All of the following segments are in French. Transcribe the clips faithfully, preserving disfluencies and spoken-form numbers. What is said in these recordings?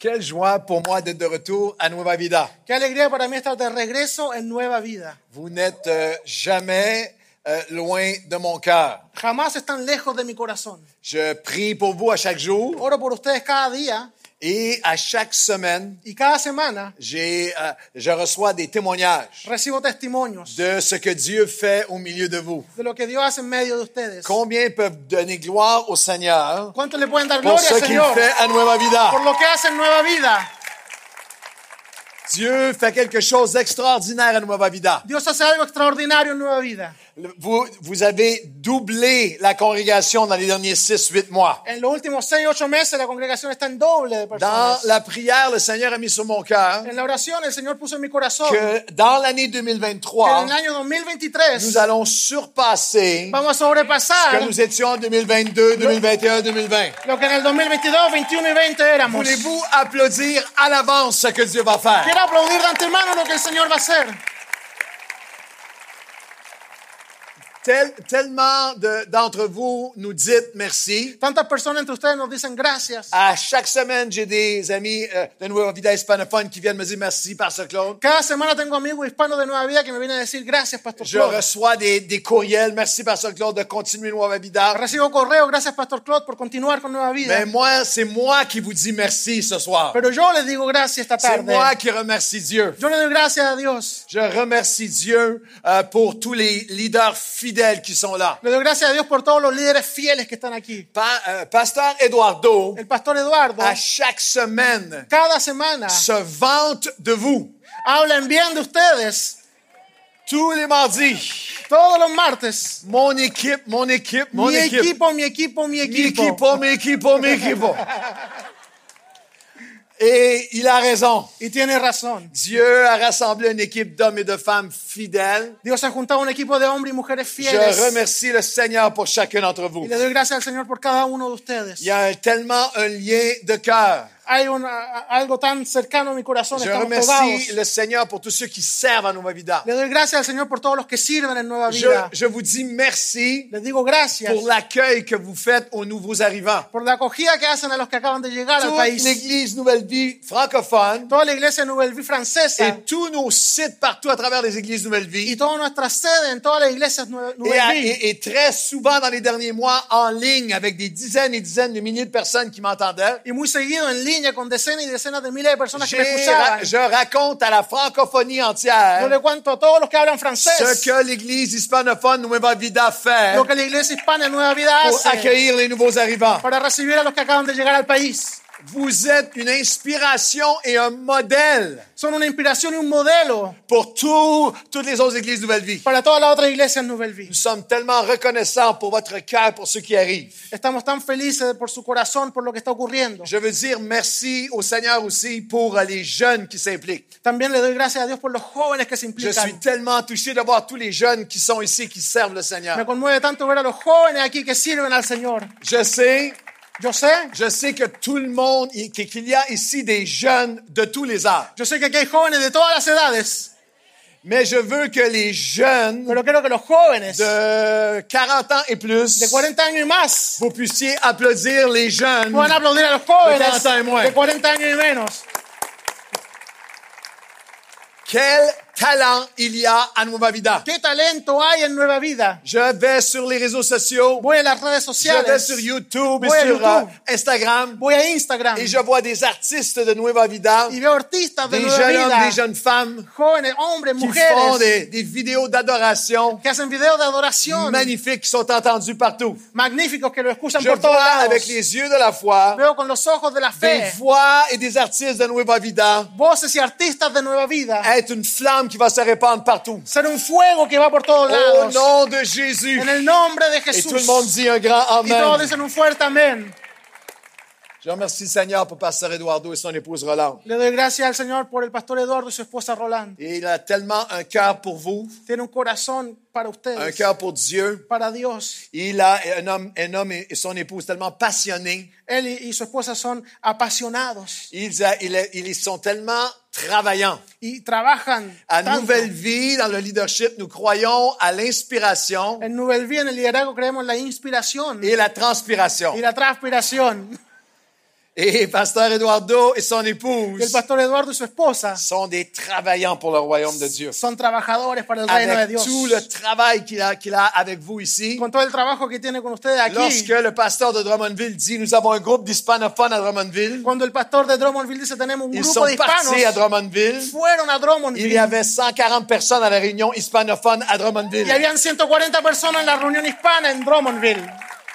Quelle joie pour moi d'être de retour à Nueva Vida. Qué alegría para mí estar de regreso en Nueva Vida. Vous n'êtes euh, jamais euh, loin de mon cœur. Jamás están lejos de mi corazón. Je prie pour vous à chaque jour Oro por ustedes cada día et à chaque semaine, y cada semana j'ai, euh, je reçois des témoignages recibo testimonios de ce que Dieu fait au milieu de vous. de lo que Dios hace en medio de ustedes. Combien peuvent donner gloire au Seigneur ¿Cuánto le pueden dar pour gloria ce al qu'il Señor fait à Nueva Vida? por lo que hace en Nueva Vida? Dieu fait quelque chose d'extraordinaire à Nueva Vida. Dios hace algo extraordinario en Nueva Vida. Vous, vous avez doublé la congrégation dans les derniers six, huit mois. En los últimos seis, ocho meses la congregación está en doble de Dans personas. la prière, le Seigneur a mis sur mon cœur En la oración el Señor puso en mi corazón que que dans l'année deux mille en vingt-trois, el año dos mil veintitrés nous allons surpasser vamos a que sobrepasar nous étions en deux mille vingt-deux, deux mille vingt et un, deux mille vingt. lo que en el dos mil veintidós, veintiuno y veinte éramos. Voulez-vous applaudir à l'avance ce que Dieu va faire? Quiero aplaudir de antemano lo que el Señor va a hacer. Tel- tellement de- d'entre vous nous dites merci. Tantas personas entre ustedes nos dicen gracias. À chaque semaine, j'ai des amis euh, de Nueva Vida hispanophone qui viennent me dire merci, Pasteur Claude. Cada semana tengo amigos hispanos de Nueva Vida que me vienen a decir gracias, Pastor Je Claude. reçois des, des courriels. Merci, Pasteur Claude, de continuer Nueva Vida. Recibo correo, gracias, Pastor Claude, por continuar con Nueva Vida. Mais moi, c'est moi qui vous dis merci ce soir. Pero yo les digo gracias esta C'est tarde. moi qui remercie Dieu. Yo le doy gracias a Dios. Je remercie Dieu euh, pour tous les leaders fidèles qui sont là. Le doy gracias a Dios por todos los líderes fieles que están aquí. Pa- euh, Pasteur Eduardo, El pastor Eduardo, à chaque semaine, cada semana, se vante de vous. hablan bien de ustedes. Tous les mardis, Todos los martes. mon équipe, mon équipe, mon Mi équipe. equipo, mi equipo, mi Mi equipo. equipo, mi equipo, mi equipo. Et il a raison. Y tiene razón. Dieu a rassemblé une équipe d'hommes et de femmes fidèles. Dios ha juntado un equipo de hombres y mujeres Je fieles. remercie le Seigneur pour chacun d'entre vous. Y le doy gracias al Señor por cada uno de ustedes. Il y a un- tellement un lien de cœur. Hay una- algo tan cercano a mi corazón. Je Estamos remercie pegados. le Seigneur pour tous ceux qui servent à Nueva Vida. Le doy gracias al Señor por todos los que sirven en Nueva Je, Vida. je vous dis merci Les digo gracias pour l'accueil que vous faites aux nouveaux arrivants. por la acogida que hacen a los que acaban de llegar al Toute país. l'Église Nouvelle Vie francophone Toda la iglesia Nouvelle Vie et francesa tous nos sites partout à travers les églises Nouvelle y Vie. todas nuestras sedes en todas las iglesias Nue- Et, Nouvelle à- Vie. et- et très souvent dans les derniers mois en ligne avec des dizaines et dizaines de milliers de personnes qui m'entendaient. Y muy seguido en línea con decenas y decenas de miles de personas que me J'ai- escuchaban. je raconte à la francophonie Yo entière le cuento a todos los que hablan ce francés que l'Église hispanophone Nueva Vida fait lo que la iglesia hispana en Nueva Vida pour hace accueillir les nouveaux arrivants. para recibir a los que acaban de llegar al país. Vous êtes une inspiration et un modèle Son una inspiración y un modelo pour tout- toutes les autres églises Nouvelle Vie. para todas las otras iglesias Nouvelle Vie. Nous sommes tellement reconnaissants pour votre cœur, pour ceux qui arrivent. Estamos tan felices por su corazón, por lo que está ocurriendo. Je veux dire merci au Seigneur aussi pour euh, les jeunes qui s'impliquent. También le doy gracias a Dios por los jóvenes que se Je implican. suis tellement touché de voir tous les jeunes qui sont ici, qui servent le Seigneur. Me conmueve tanto ver a los jóvenes aquí que sirven al Señor. Je sais, Yo sé, je sais que tout le monde, qu'il y a ici des jeunes de tous les âges. yo sé que aquí hay jóvenes de todas las edades, Mais je veux que les jeunes pero quiero que los jóvenes de quarante ans et plus, de cuarenta años y más vous puissiez applaudir les jeunes. puedan aplaudir a los De jóvenes cuarenta y moins. de cuarenta años y menos. Quel talent il y a à Nueva Vida. ¿Qué talento hay en Nueva Vida? Je vais sur les réseaux sociaux, Voy a las redes je vais sociales, sur YouTube et Voy a sur YouTube. euh, Instagram voy a Instagram et je vois des artistes de Nueva Vida, y veo artistas de des Nueva jeunes hommes, Vida, des jeunes femmes jóvenes, hombres, qui font mujeres, des, des vidéos d'adoration que hacen videos de adoración magnifiques qui sont entendus partout. magníficos que lo escuchan Je por todos vois lados. avec les yeux de la foi Veo con los ojos de la des fe voix et des artistes de Nueva Vida voces y artistas de Nueva Vida être une flamme qui va se répandre partout. ser un fuego que va por todos Au lados. nom de Jésus. En el nombre de Et Jesús. tout le monde dit un grand Y todos Amen. dicen un fuerte amén. Je remercie le Seigneur pour Pasteur Eduardo et son épouse Rolande. Le doy gracias al Señor por el pastor Eduardo y su esposa Roland. Et il a tellement un cœur pour vous, Tiene un corazón para un ustedes, cœur pour Dieu. para Dios. Il a un homme, un homme et son épouse tellement passionnés. Él y, y su esposa son apasionados Ils, a- ils, ils sont tellement travaillants. y trabajan À tanto. Nouvelle Vie, dans le leadership, nous croyons à l'inspiration En Nouvelle Vie, en el liderazgo, creemos en la inspiración et la transpiration. y la transpiración. Et Pasteur Eduardo et son Y el épouse pastor Eduardo y su esposa sont des travaillants pour le royaume de Dieu. son trabajadores para el reino de Avec Dios. tout le travail qu'il a, qu'il a avec vous ici, Con todo el trabajo que tiene con ustedes aquí, lorsque le pasteur de Drummondville dit « Nous avons un groupe d'hispanophones à Drummondville », cuando el pastor de Drummondville dice tenemos un ils grupo sont de hispanos, partis à Drummondville. fueron a Il y Drummondville avait cent quarante personnes à la réunion hispanophone à Drummondville. y habían ciento cuarenta personas en la reunión hispana en Drummondville.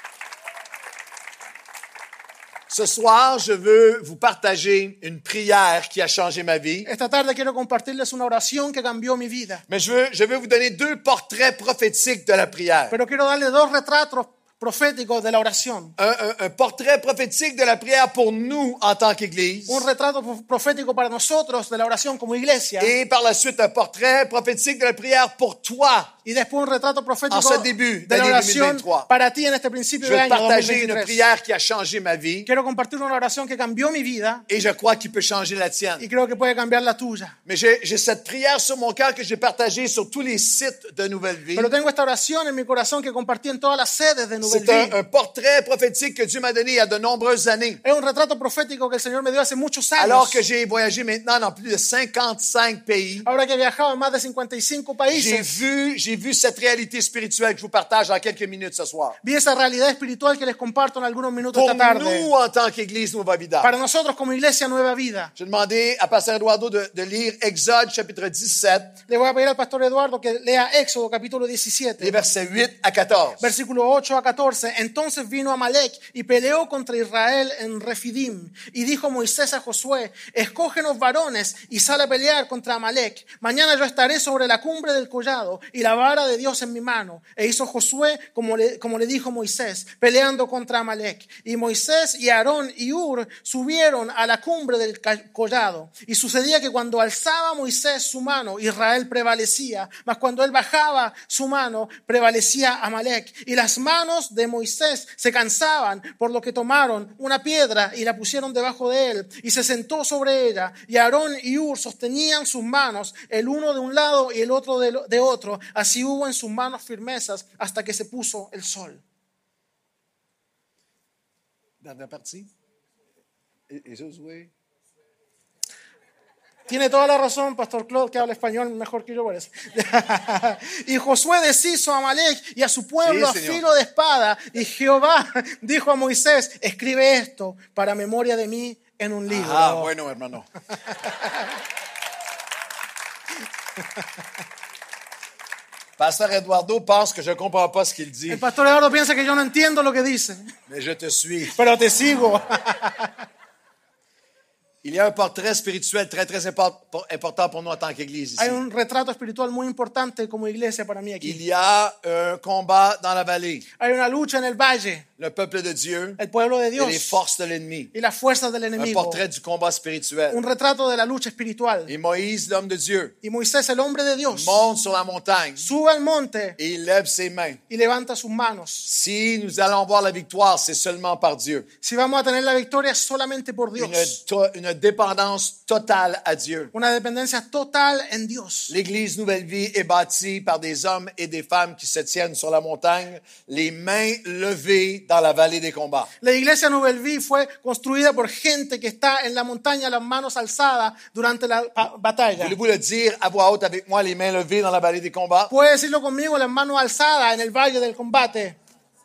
Ce soir, je veux vous partager une prière qui a changé ma vie. Esta tarde quiero compartirles una oración que cambió mi vida, Mais je veux, je veux vous donner deux portraits prophétiques de la prière. pero quiero darle dos retratos proféticos de la oración. Un, un- un portrait prophétique de la prière pour nous en tant qu'Église. Un retrato profético para nosotros de la oración como iglesia. Et par la suite, un portrait prophétique de la prière pour toi. Y después un retrato profético En ce début de la d'année oración deux mille vingt-trois. para ti en este principio Je de veux año partager une dos mil veintitrés. prière qui a changé ma vie Quiero compartir una oración que cambió mi vida et je crois qu'il peut changer la y tienne. creo que puede cambiar la tuya. Mais j'ai j'ai cette prière sur mon cœur que j'ai partagée sur tous les sites de Nouvelle Vie. Pero tengo esta oración en mi corazón que compartí en todas las sedes de Nouvelle C'est un, Vie. un portrait prophétique que Dieu m'a donné il y a de nombreuses années. Es un retrato profético que el Señor me dio hace muchos años. Alors que j'ai voyagé maintenant dans plus de cinquante-cinq pays, Ahora que he viajado en más de cincuenta y cinco j'ai países, vu, j'ai vu cette réalité spirituelle que je vous partage en quelques minutes ce soir. vi esa realidad espiritual que les comparto en algunos minutos Pour esta tarde. nous, en tant qu'Église Nueva Vida, Para nosotros como iglesia Nueva Vida, j'ai demandé à Pasteur Eduardo de, de lire Exode chapitre dix-sept, le voy a pedir al pastor Eduardo que lea Éxodo capítulo diecisiete. les versets huit à quatorze. Versículo ocho a catorce. Entonces vino Amalek y peleó contra Israel en Refidim. Y dijo Moisés a Josué, escógenos varones y sal a pelear contra Amalek. Mañana yo estaré sobre la cumbre del collado y la vara de Dios en mi mano. E hizo Josué como le, como le dijo Moisés, peleando contra Amalek. Y Moisés y Aarón y Ur subieron a la cumbre del ca- collado. Y sucedía que cuando alzaba Moisés su mano, Israel prevalecía. Mas cuando él bajaba su mano, prevalecía Amalek. Y las manos de Moisés se cansaban, por lo que tomaron una piedra y la pusieron debajo de él. Y se sentó sobre ella. Y Aarón y Ur sostenían sus manos, el uno de un lado y el otro de, de otro. Así hubo en sus manos firmezas hasta que se puso el sol. Dernière partie. Et, et Josué. Tiene toda la razón, Pastor Claude, que habla español mejor que yo, parece. Y Josué deshizo a Amalek y a su pueblo Sí, a señor. filo de espada. Y Jehová dijo a Moisés, escribe esto para memoria de mí en un libro. Ah, bueno, hermano. Pasteur Eduardo pense que je ne comprends pas ce qu'il dit, El pastor Eduardo piensa que yo no entiendo lo que dice, mais je te suis. pero te sigo. Il y a un portrait spirituel très, très import- important pour nous en tant qu'Église ici. Hay un retrato espiritual muy importante como iglesia para mí Il aquí. y a un combat dans la vallée. Hay una lucha en el valle, Le peuple de Dieu el pueblo de et les Dios forces de l'ennemi. y las fuerzas del Un enemigo. portrait du combat spirituel. Un retrato de la lucha espiritual. Et Moïse, l'homme de Dieu, Y Moisés, el hombre de Dios, monte sur la montagne sube al monte et il lève ses mains. y levanta sus manos. Si nous allons voir la victoire, c'est seulement par Dieu. Si vamos a tener la victoria es solamente por Une, Dios. to- une dépendance totale à Dieu. Una dependencia total en Dios. L'Église Nouvelle Vie est bâtie par des hommes et des femmes qui se tiennent sur la montagne, les mains levées dans la vallée des combats. La iglesia Nouvelle Vie fue construida por gente que está en la montaña, las manos alzadas durante la pa- batalla. Voulez-vous le dire à voix haute avec moi, les mains levées dans la vallée des combats? Puede decirlo conmigo, las manos alzadas en el valle del combate.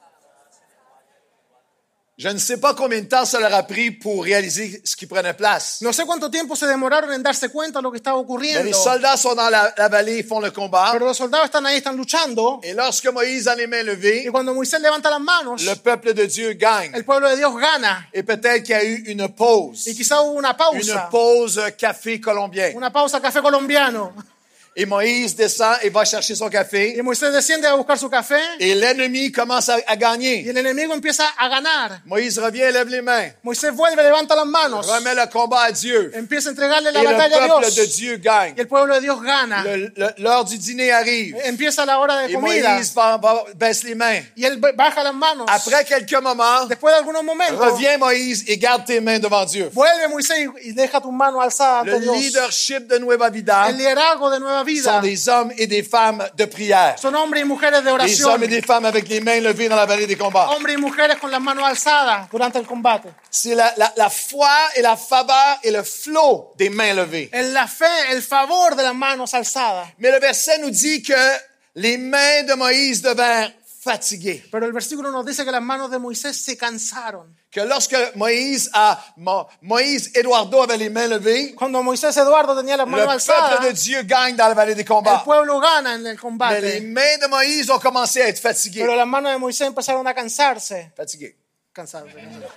Je ne sais pas combien de temps ça leur a pris pour réaliser ce qui prenait place. No sé cuánto tiempo se demoraron en darse cuenta de lo que estaba Mais ocurriendo. les soldats sont dans la, la vallée, ils font le combat. Pero los soldados están ahí, están luchando. Et lorsque Moïse a les mains Y levées, cuando Moisés levanta las manos, le peuple de Dieu gagne. el pueblo de Dios gana. Et peut-être qu'il y a eu une pause. Y quizá hubo una Une pausa. pause café colombien. Una pausa café colombiano. Et Moïse descend et va chercher son café. Y Moisés desciende a buscar su café. Et l'ennemi commence à, à Y gagner. el enemigo empieza a ganar. Moïse revient, lève les mains, Moisés vuelve, levanta las manos. remet le combat à Dieu. Empieza a entregarle la Et le batalla a peuple Dios. de Dieu gagne. Y el pueblo de Dios gana. Le- le- L'heure du dîner arrive. Empieza la hora de Et comida. Moïse va- va- baisse les mains. Y él baja las manos. Après quelques moments, Después de algunos momentos, reviens Moïse et garde tes mains devant Dieu. vuelve Moisés y deja tus manos alzadas Le ante Dios. leadership de Nueva Vida El liderazgo de Nueva nueva vida. sont des hommes et des femmes de prière. Son hombres y mujeres de Des oración. hommes et des femmes avec les mains levées dans la vallée des combats. Hombres y mujeres con las manos alzadas durante el combate. C'est la, la, la foi et la faveur et le flot des mains levées. En la fe, el favor de las manos alzadas. Mais le verset nous dit que les mains de Moïse devinrent fatiguées. Pero el versículo nos dice que las manos de Moisés se cansaron. Que lorsque Moïse, a, Mo, Moïse Eduardo avait les mains levées, Cuando Moisés Eduardo tenía las le manos peuple de alzadas, Dieu gagne dans la vallée des el combats. pueblo gana en el Mais les combate. mains de Moïse ont commencé à être fatiguées. Pero las manos de Moisés empezaron a cansarse. Fatiguées. Cansarse.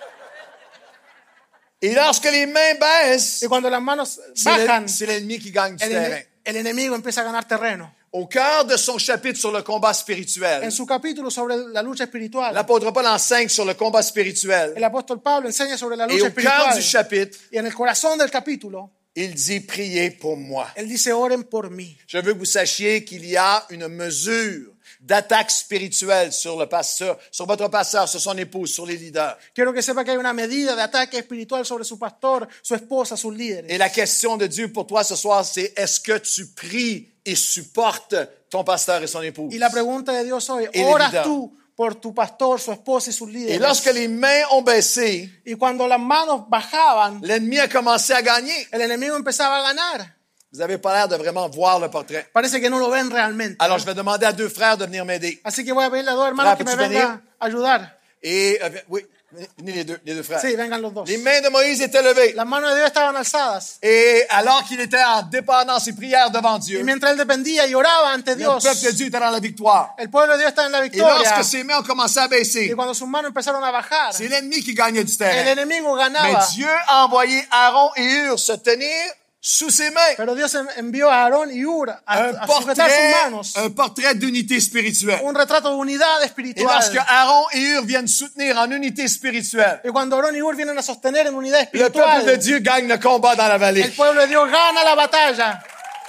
Et lorsque les mains baissent, Y cuando las manos c'est bajan, le- c'est l'ennemi qui gagne du el, terrain. ene- el enemigo empieza a ganar terreno. Au cœur de son chapitre sur le combat spirituel, En su capítulo sobre la lucha espiritual, l'apôtre Paul enseigne sur le combat spirituel. el apóstol Pablo enseña sobre la Et lucha au cœur du espiritual. chapitre, Y en el corazón del capítulo, il dit « Priez pour moi ». él dice, oren por mí. Je veux que vous sachiez qu'il y a une mesure d'attaque spirituelle sur le pasteur, sur votre pasteur, sur son épouse, sur les leaders. Quiero que sepa que hay una medida de ataque espiritual sobre su pastor, su esposa, sus líderes. Et la question de Dieu pour toi ce soir, c'est est-ce que tu pries et supportes ton pasteur et son épouse? Y la pregunta de Dios hoy, Y ¿oras leader. tú por tu pastor, su esposa y sus Et líderes? lorsque les mains ont baissé, Y cuando las manos bajaban, l'ennemi a commencé à gagner. el enemigo empezaba a ganar. Vous n'avez pas l'air de vraiment voir le portrait. Parece que no lo ven realmente. Alors, je vais demander à deux frères de venir m'aider. Así que voy a pedirle a dos hermanos Frère, que me peux-tu vengan a ayudar. Et, euh, oui, venez les deux, les deux frères. Sí, vengan los dos. Les mains de Moïse étaient levées. Las manos de Dios estaban alzadas. Et alors qu'il était en dépendance et prière devant Dieu, Y mientras él dependía y oraba ante le Dios, peuple de Dieu était dans la victoire. el pueblo de Dios está en la Et victoria. lorsque ses mains ont commencé à Y baisser, cuando sus manos empezaron a bajar, c'est l'ennemi qui gagnait du el terrain. enemigo Mais ganaba. Dieu a envoyé Aaron et Hur se tenir sous ses mains. Pero Dios envió a Aarón y Ur a, Un a sujetar sus portrait, manos. un portrait d'unité spirituelle. Un retrato de unidad Et espiritual. lorsque Aaron et Hur viennent soutenir en unité spirituelle, Y cuando Aarón y Ur vienen a sostener en unidad le peuple de espiritual, Dieu gagne le combat dans la el vallée. pueblo de Dios gana la batalla.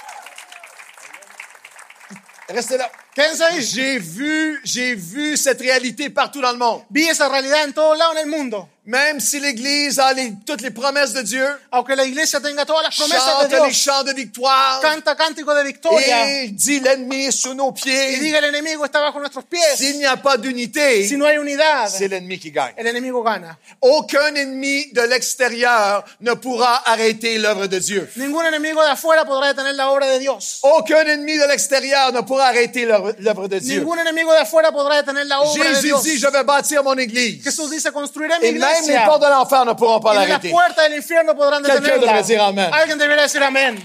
Restez là. Quédense ahí. J'ai vu, j'ai vu cette réalité partout dans le monde. Vi esa realidad en todos lados en el mundo. Même si l'Église a les- toutes les promesses de Dieu, Aunque la iglesia tenga todas las promesas chante de les Dios, chants de victoire, canta cántico de victoria et dit l'ennemi est sous nos y pieds, diga el enemigo está bajo nuestros pies. s'il n'y a pas d'unité, Si no hay unidad, c'est l'ennemi qui gagne. el enemigo gana. Aucun ennemi de l'extérieur ne pourra arrêter l'œuvre de Dieu. Ningún enemigo de afuera podrá detener la obra de Dios. Aucun ennemi de l'extérieur ne pourra arrêter l'œuvre l'œuvre de Dieu. Ningún enemigo de afuera podrá detener la obra de Jésus Dios. dit, je vais bâtir mon église. Jesús dice, construiré mi Et même les iglesia. portes de l'enfer ne pourront pas Y las l'arrêter. puertas del infierno podrán Quelqu'un detenerla. devrait dire amen. Alguien debería decir amén.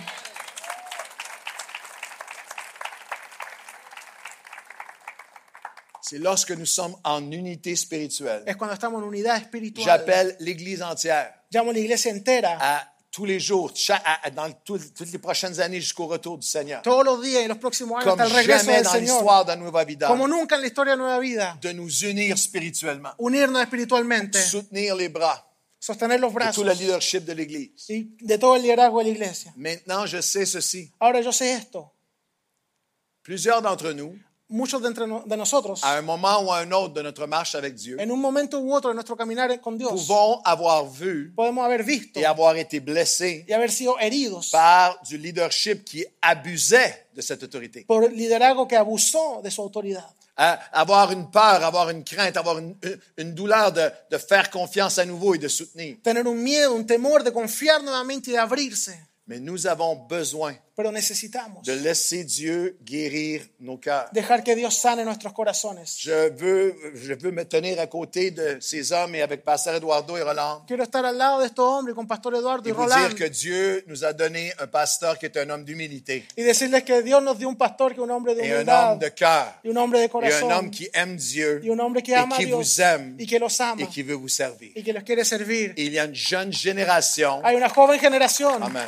C'est lorsque nous sommes en unité spirituelle. Es cuando estamos en unidad espiritual. J'appelle l'église entière Llamo a la iglesia entera, à tous les jours, chaque- à- à- dans tout- toutes les prochaines années jusqu'au retour du Seigneur. todos los días y los próximos años Comme hasta el regreso jamais del dans Señor. l'histoire de Nueva Vida, Como nunca en la historia de Nueva Vida. de nous unir spirituellement, Unirnos espiritualmente. soutenir les bras Sostener los de brazos. tout le leadership de l'église. Y de todo el liderazgo de la iglesia. Maintenant, je sais ceci. Ahora yo sé esto. Plusieurs d'entre nous, Muchos de, entre no- de nosotros, à un moment ou à un autre de notre marche avec Dieu, en un momento u otro de nuestro caminar con Dios, pouvons avoir vu podemos haber visto et avoir été blessés y haber sido heridos par du leadership qui abusait de cette autorité. por liderazgo que abusó de su autoridad. À avoir une peur, avoir une crainte, avoir une, une douleur de, de faire confiance à nouveau et de soutenir. Tener un miedo, un temor de confiar nuevamente y de abrirse. Mais nous avons besoin Pero necesitamos de laisser Dieu guérir nos cœurs. dejar que Dios sane nuestros corazones. Je veux, je veux me tenir à côté de ces hommes et avec Pasteur Eduardo et Roland Quiero estar al lado de estos hombres y con Pastor Eduardo et y vous Roland dire que Dieu nous a donné un pasteur qui est un homme d'humilité y decirles que Dios nos dio un pastor que es un hombre de et un humildad homme de cœur y un hombre de et un corazón homme qui aime Dieu y un hombre que et ama a qui Dios vous aime y que los ama et qui veut vous servir. y que los quiere servir. Et il y a une jeune génération. Hay una joven generación. Amen.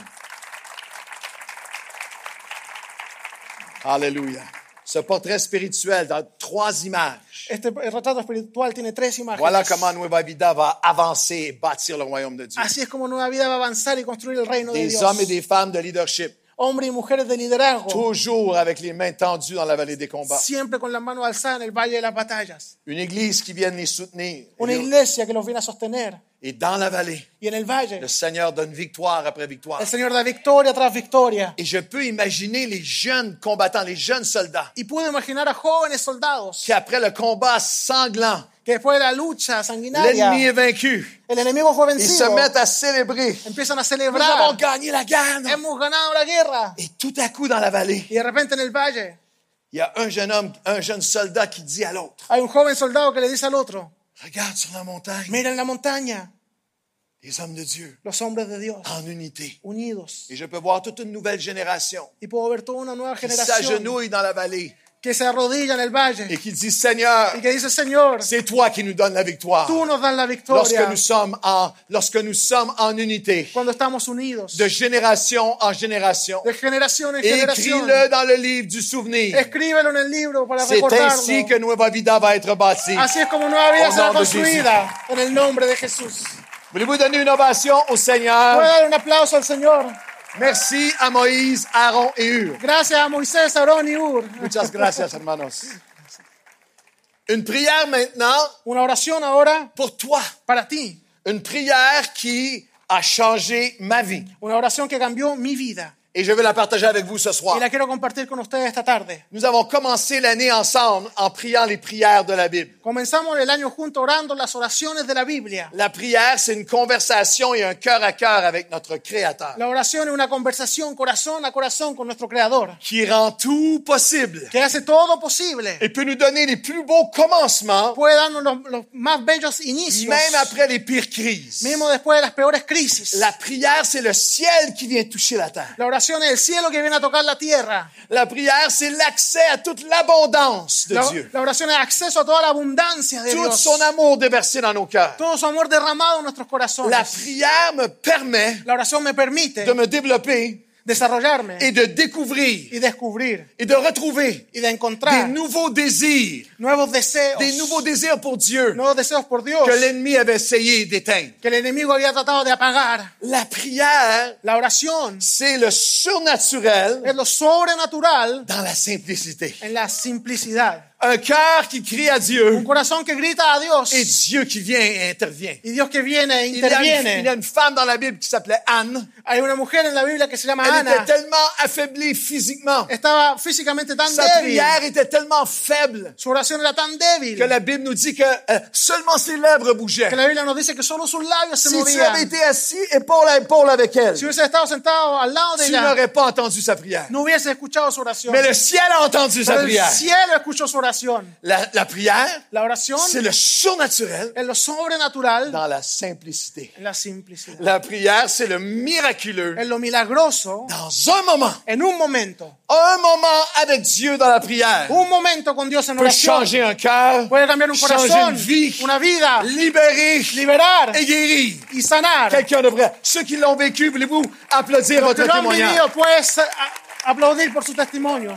Alléluia. Ce portrait spirituel dans trois images. Este retrato espiritual tiene tres imágenes. Voilà comment Nueva Vida va avancer et bâtir le royaume de Dieu. Así es como Nueva Vida va a avanzar y construir el reino de Des Dios. hommes et des femmes de leadership, Hombres y mujeres de liderazgo, toujours avec les mains tendues dans la vallée des combats. siempre con las manos alzadas en el valle de las batallas. Une église qui vient les soutenir Una et les, iglesia que los viene a sostener Et dans la vallée, Y en el valle, le Seigneur donne victoire après victoire. el Señor da victoria tras victoria. Et je peux imaginer les jeunes combattants, les jeunes soldats, Y puedo imaginar a jóvenes soldados qui après le combat sanglant, que después de la lucha sanguinaria, l'ennemi est vaincu. el enemigo fue Ils se vencido, mettent à célébrer. empiezan a Nous avons celebrar. gagné la guerre. non? Hemos ganado la guerra. Et tout à coup, dans la vallée, Y de repente en el valle il y a un jeune homme, un jeune soldat qui dit à l'autre, hay un joven soldado que le dice al otro, regarde sur la montagne, mira en la montaña les hommes de Dieu los hombres de Dios en unité. unidos. Et je peux voir toute une nouvelle génération Y puedo ver toda una nueva qui generación s'agenouille dans la vallée que se arrodilla en el et valle qui dit, Seigneur, y que dice, Señor, c'est toi qui nous donnes la victoire. tú nos das la Lorsque victoria nous sommes en, lorsque nous sommes en unité, cuando estamos unidos, de génération en génération. de generación en generación. Écris-le dans le livre du souvenir. Escríbelo en el libro para C'est recordarlo. ainsi que Nueva Vida va être bâtie. Así es como nueva vida Au será nom de construida en el nombre de Jesús. Voulez-vous donner une ovation au Voy a Seigneur? dar un aplauso al Señor. Merci à Moïse, Aaron et Hur. Gracias a Moisés, Aarón y Ur. Muchas gracias, hermanos. Une prière maintenant Una oración ahora pour toi. para ti. Une prière qui a changé ma vie. Una oración que cambió mi vida. Et je veux la partager avec vous ce Y soir. la quiero compartir con ustedes esta tarde. Nous avons commencé l'année ensemble en priant les prières de la Bible. Comenzamos el año juntos orando las oraciones de la Biblia. La prière, c'est une conversation et un cœur à cœur avec notre Créateur La oración es una conversación corazón a corazón con nuestro Creador, qui rend tout possible que hace todo posible. et peut nous donner les plus beaux commencements, Puede darnos los, los más bellos inicios, même après les pires crises. mismo después de las peores crisis. La prière, c'est le ciel qui vient toucher la terre. La oración es el cielo que viene a tocar la tierra. La prière, c'est l'accès à toute l'abondance de La, Dieu. la oración es acceso a toda la abundancia de Tout Dios. son amour déversé dans nos cœurs. Todo su amor derramado en nuestros corazones. La prière me permet La oración me permite de me développer desarrollarme et de découvrir y descubrir et de retrouver y de des encontrar nouveaux désirs, nuevos deseos, des nouveaux désirs pour Dieu nuevos deseos por Dios que l'ennemi avait essayé d'éteindre. que el enemigo había tratado de apagar. La prière, La oración c'est le surnaturel es lo sobrenatural dans la simplicité. en la simplicidad. Un cœur qui crie à Un Dieu corazón que grita a Dios et Dieu qui vient et intervient. y Dios que viene e Il y, a une, il y a interviene. une femme dans la Bible qui s'appelait Anne. Hay una mujer en la Biblia que se llama Elle Ana. était tellement affaiblie physiquement. Estaba físicamente tan Sa débil. prière était tellement faible Su oración era tan débil que la Bible nous dit que euh, seulement ses lèvres bougeaient. que la Biblia nos dice que solo sus labios se Si tu movían. avais été assis épaule à épaule avec elle, Si hubiese estado sentado al lado de tu ella, n'aurais pas entendu sa prière. no hubiese escuchado su oración. Mais le ciel a entendu sa Pero el prière. cielo escuchó su oración. La, la prière, La oración c'est le surnaturel es lo sobrenatural dans la simplicité. en la simplicidad. La prière, c'est le miraculeux Es lo milagroso dans un moment. en un momento. Un moment avec Dieu dans la prière Un momento con Dios en peut oración changer un cœur, puede cambiar un changer corazón, une vie, una vida, libérer liberar et guérir. y sanar. Quelqu'un devrait. Ceux qui l'ont vécu, voulez-vous applaudir Los votre que lo han témoignage? vivido puedes a- aplaudir por su testimonio.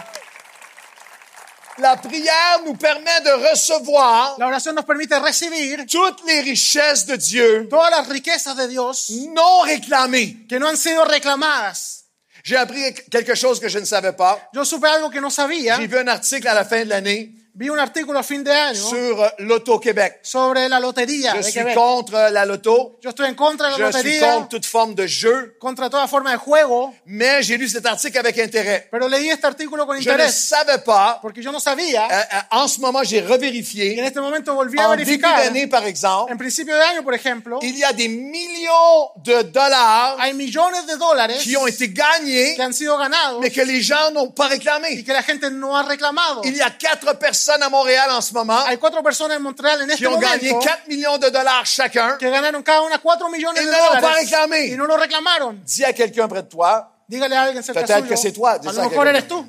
La prière nous permet de recevoir La oración nos permite recibir toutes les richesses de Dieu todas las riquezas de Dios non réclamées. que no han sido reclamadas. J'ai appris quelque chose que je ne savais pas. Yo supe algo que no sabía. J'ai vu un article à la fin de l'année Vi un artículo a fin de año sur euh, l'Auto-Québec. sobre la lotería Je de suis Quebec. contre euh, la loto. Yo estoy en contra de la Je suis lotería, contre toute forme de jeu. contra toda forma de juego, Mais j'ai lu cet article avec intérêt. pero leí este artículo con Je ne interés savais pas. porque yo no sabía. Euh, euh, en ce moment, j'ai Y en revérifié. este momento volví a En début verificar. d'année, par exemple, En principio de año, por ejemplo, il y a des millions de dollars hay millones de dólares qui ont été gagnés, que han sido ganados mais que les gens n'ont pas y réclamé. que la gente no ha reclamado. Il y a quatre personnes à Montréal en ce moment Hay cuatro personas en Montreal en qui este ont gagné momento quatre millions de dollars chacun. que ganaron cada una cuatro millones Y de no lo dólares han reclamé. y no lo reclamaron. Dis à quelqu'un près de toi, Dígale a alguien cerca Peut-être suyo. que c'est toi, dis A ça lo a mejor quelqu'un. eres tú.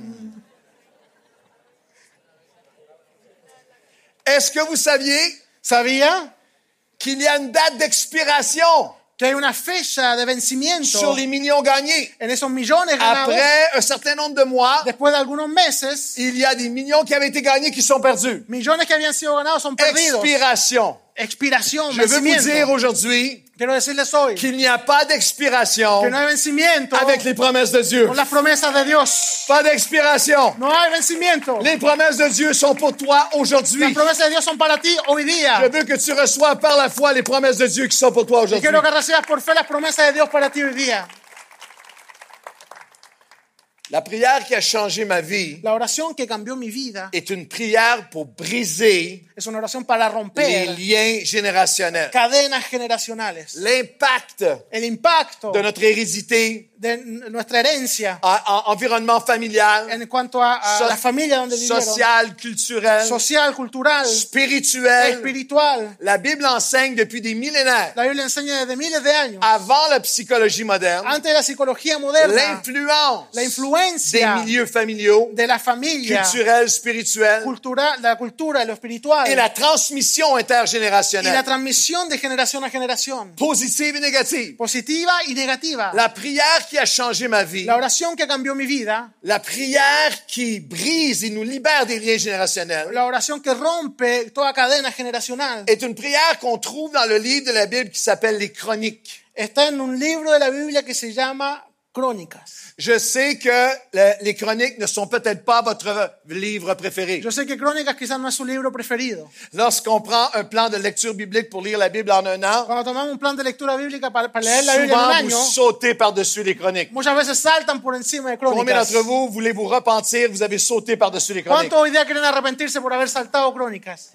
est-ce que vous saviez ¿Sabía qu'il y a une date d'expiration que hay una fecha de vencimiento sur les millions gagnés? en esos millones ganados? Après un certain nombre de mois, Después de algunos meses, il y a des millions qui avaient été gagnés qui sont perdus. millones que habían sido ganados son perdidos. Expiration. Expiración, Je veux vous vencimiento. dire aujourd'hui Quiero decirles hoy qu'il n'y a pas d'expiration que no hay vencimiento avec les promesses de Dieu. con las promesas de Dios. Pas d'expiration. No hay vencimiento. Les promesses de Dieu sont pour toi aujourd'hui. Las promesas de Dios son para ti hoy Je día. veux que tu reçoives par la foi les promesses de Dieu qui sont pour toi Y aujourd'hui. quiero que recibas por fe las promesas de Dios para ti hoy día. La prière qui a changé ma vie La oración que cambió mi vida est une prière pour briser es una oración para les romper liens générationnels. cadenas generacionales. L'impact El impacto de notre hérédité, de nuestra herencia en, en environnement familial, en cuanto a, a so- la familia donde vivieron, social, culturel, social, cultural, spirituel. espiritual. La Bible enseigne depuis des millénaires, La Biblia enseña desde miles de años, avant la psychologie moderne, antes de la psicología moderna, l'influence la des influencia milieux familiaux, de la familia, culturels, spirituels cultural, la cultura, lo espiritual, et la transmission y la intergénérationnelle, transmisión de generación a generación, positive et négative. positiva y negativa. La prière qui a changé ma vie, La oración que cambió mi vida, la prière qui brise et nous libère des liens générationnels, la oración que rompe toda cadena generacional, est une prière qu'on trouve dans le livre de la Bible qui s'appelle les Chroniques. está en un libro de la Biblia que se llama Crónicas. Je sais que le- les Chroniques ne sont peut-être pas votre livre préféré. Yo sé que Crónicas quizás no es su libro preferido. Lorsqu'on prend un plan de lecture biblique pour lire la Bible en un an, Cuando tomamos un plan de lectura bíblica para, para leer la Biblia en un souvent año, vous sautez par-dessus les Chroniques. muchas veces saltan por encima de Combien Crónicas. d'entre vous voulez vous repentir, vous avez sauté par-dessus les Chroniques? ¿Cuántos hoy día quieren arrepentirse por haber saltado Crónicas?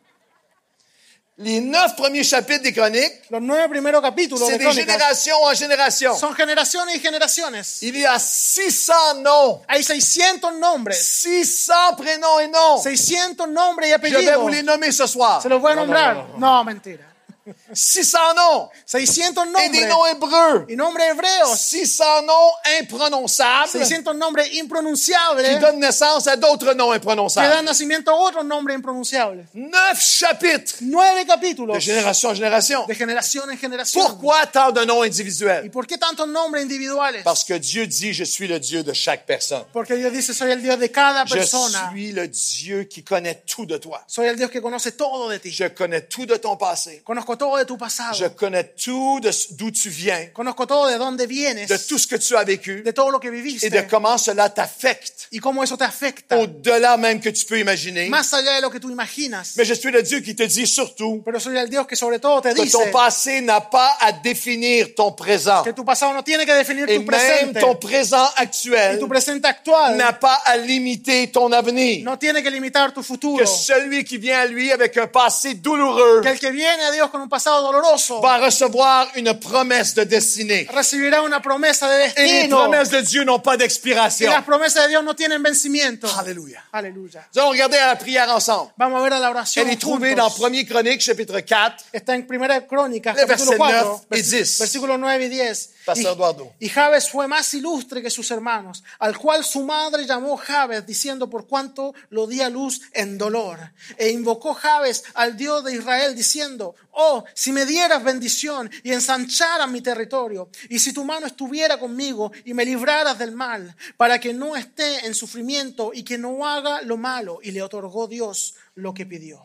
Les neuf premiers chapitres des Chroniques, Los nueve primeros capítulos c'est de des Crónicas générations en génération. son generaciones y generaciones. Il y a six cents noms, Hay seiscientos nombres, six cents prénoms et noms. seiscientos nombres y Je vais vous apellidos. les nommer ce soir. ¿Se los voy a nombrar? No, mentira. six cents noms seiscientos et des nombres noms hébreux. y nombres hebreos. six cents noms imprononçables seiscientos nombres qui impronunciables donnent naissance à d'autres noms que imprononçables. dan nacimiento a otros nombres impronunciables. Neuf chapitres Nueve de capítulos génération en génération. de generación en generación. Pourquoi tant de noms ¿Y individuels? por qué tantos nombres individuales? Parce que Dieu dit, je suis le Dieu de chaque personne. Porque Dios dice, soy el Dios de cada Je persona. suis le Dieu qui connaît tout de toi. Soy el Dios que conoce todo de ti. Je connais tout de ton passé. Conozco todo de tu pasado. Je connais tout de d'où tu viens, Conozco todo de dónde vienes, de tout ce que tu as vécu de todo lo que et de viviste comment cela t'affecte y cómo eso te afecta, au-delà même que tu peux imaginer. más allá de lo que tú imaginas. Mais je suis le Dieu qui te dit surtout Pero soy el Dios que sobre todo te que dice ton passé n'a pas à définir ton présent. que tu pasado no tiene que definir Et tu même presente. ton présent Y actuel tu presente actual n'a pas à limiter ton avenir. no tiene que limitar tu futuro. Que celui qui vient à lui avec un passé douloureux Que el que viene a Dios con un pasado doloroso va recevoir une promesse de destinée. recibirá una promesa de Et les destino. promesses de Dieu n'ont pas Y d'expiration. las promesas de Dios no tienen vencimiento. Alléluia. Aleluya. Nous allons regarder à la prière ensemble. Vamos a ver a la oración Elle est trouvée dans juntos. premier Chronique, chapitre quatre. Está en Primera Crónicas, Le capítulo verset cuatro, nueve y diez. versículos nueve y diez. Pastor Y, Eduardo. y Jabes fue más ilustre que sus hermanos, al cual su madre llamó Jabes, diciendo por cuanto lo di a luz en dolor. E invocó Jabes al Dios de Israel, diciendo, oh, si me dieras bendición y ensancharas mi territorio, y si tu mano estuviera conmigo y me libraras del mal, para que no esté en sufrimiento y que no haga lo malo. Y le otorgó Dios lo que pidió.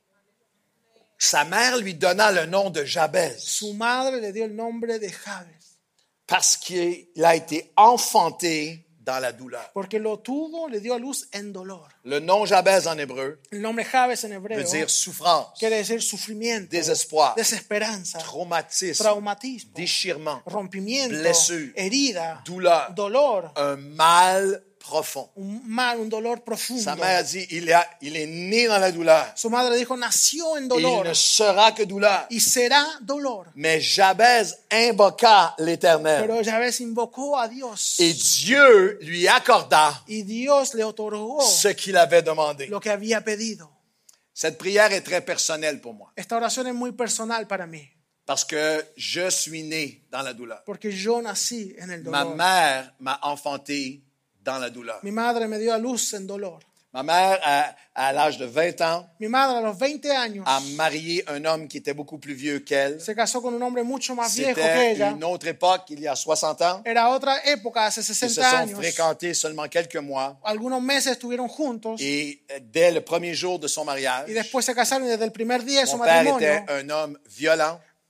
Sa mère lui donna le nom de Jabez Su madre le dio el nombre de Jabes, parce qu'il a été enfanté dans la douleur. porque lo tuvo, le dio a luz en dolor. Le nom Jabez en hébreu El nombre Jabes en hebreo veut dire souffrance, quiere decir sufrimiento, désespoir, desesperanza, traumatisme, traumatismo, déchirement, rompimiento, blessure, herida, douleur, dolor, un mal profond. un mal, un dolor profundo. Sa mère a dit, il, a, il est né dans la douleur. Su madre dijo, nació en Et il dolor ne sera que douleur. y será dolor. Mais Jabez invoqua l'Éternel. Pero Jabes invocó a Dios Et Dieu lui accorda y Dios le otorgó ce qu'il avait demandé. lo que había pedido. Cette prière est très personnelle pour moi. Esta oración es muy personal para mí, Parce que je suis né dans la douleur. porque yo nací en el Ma dolor. mère m'a enfanté dans la douleur. Mi madre me dio a luz en dolor. Ma mère, à, à l'âge de vingt ans, Mi madre a los veinte años a marié un homme qui était beaucoup plus vieux qu'elle. se casó con un hombre mucho más viejo que C'était ella. une autre époque, il y a soixante ans. Era otra época, hace Ils se sesenta sont años. fréquentés seulement quelques mois. Algunos meses estuvieron juntos Et dès le premier jour de son mariage, y después se casaron y desde el primer día de su mon père matrimonio était un homme violent,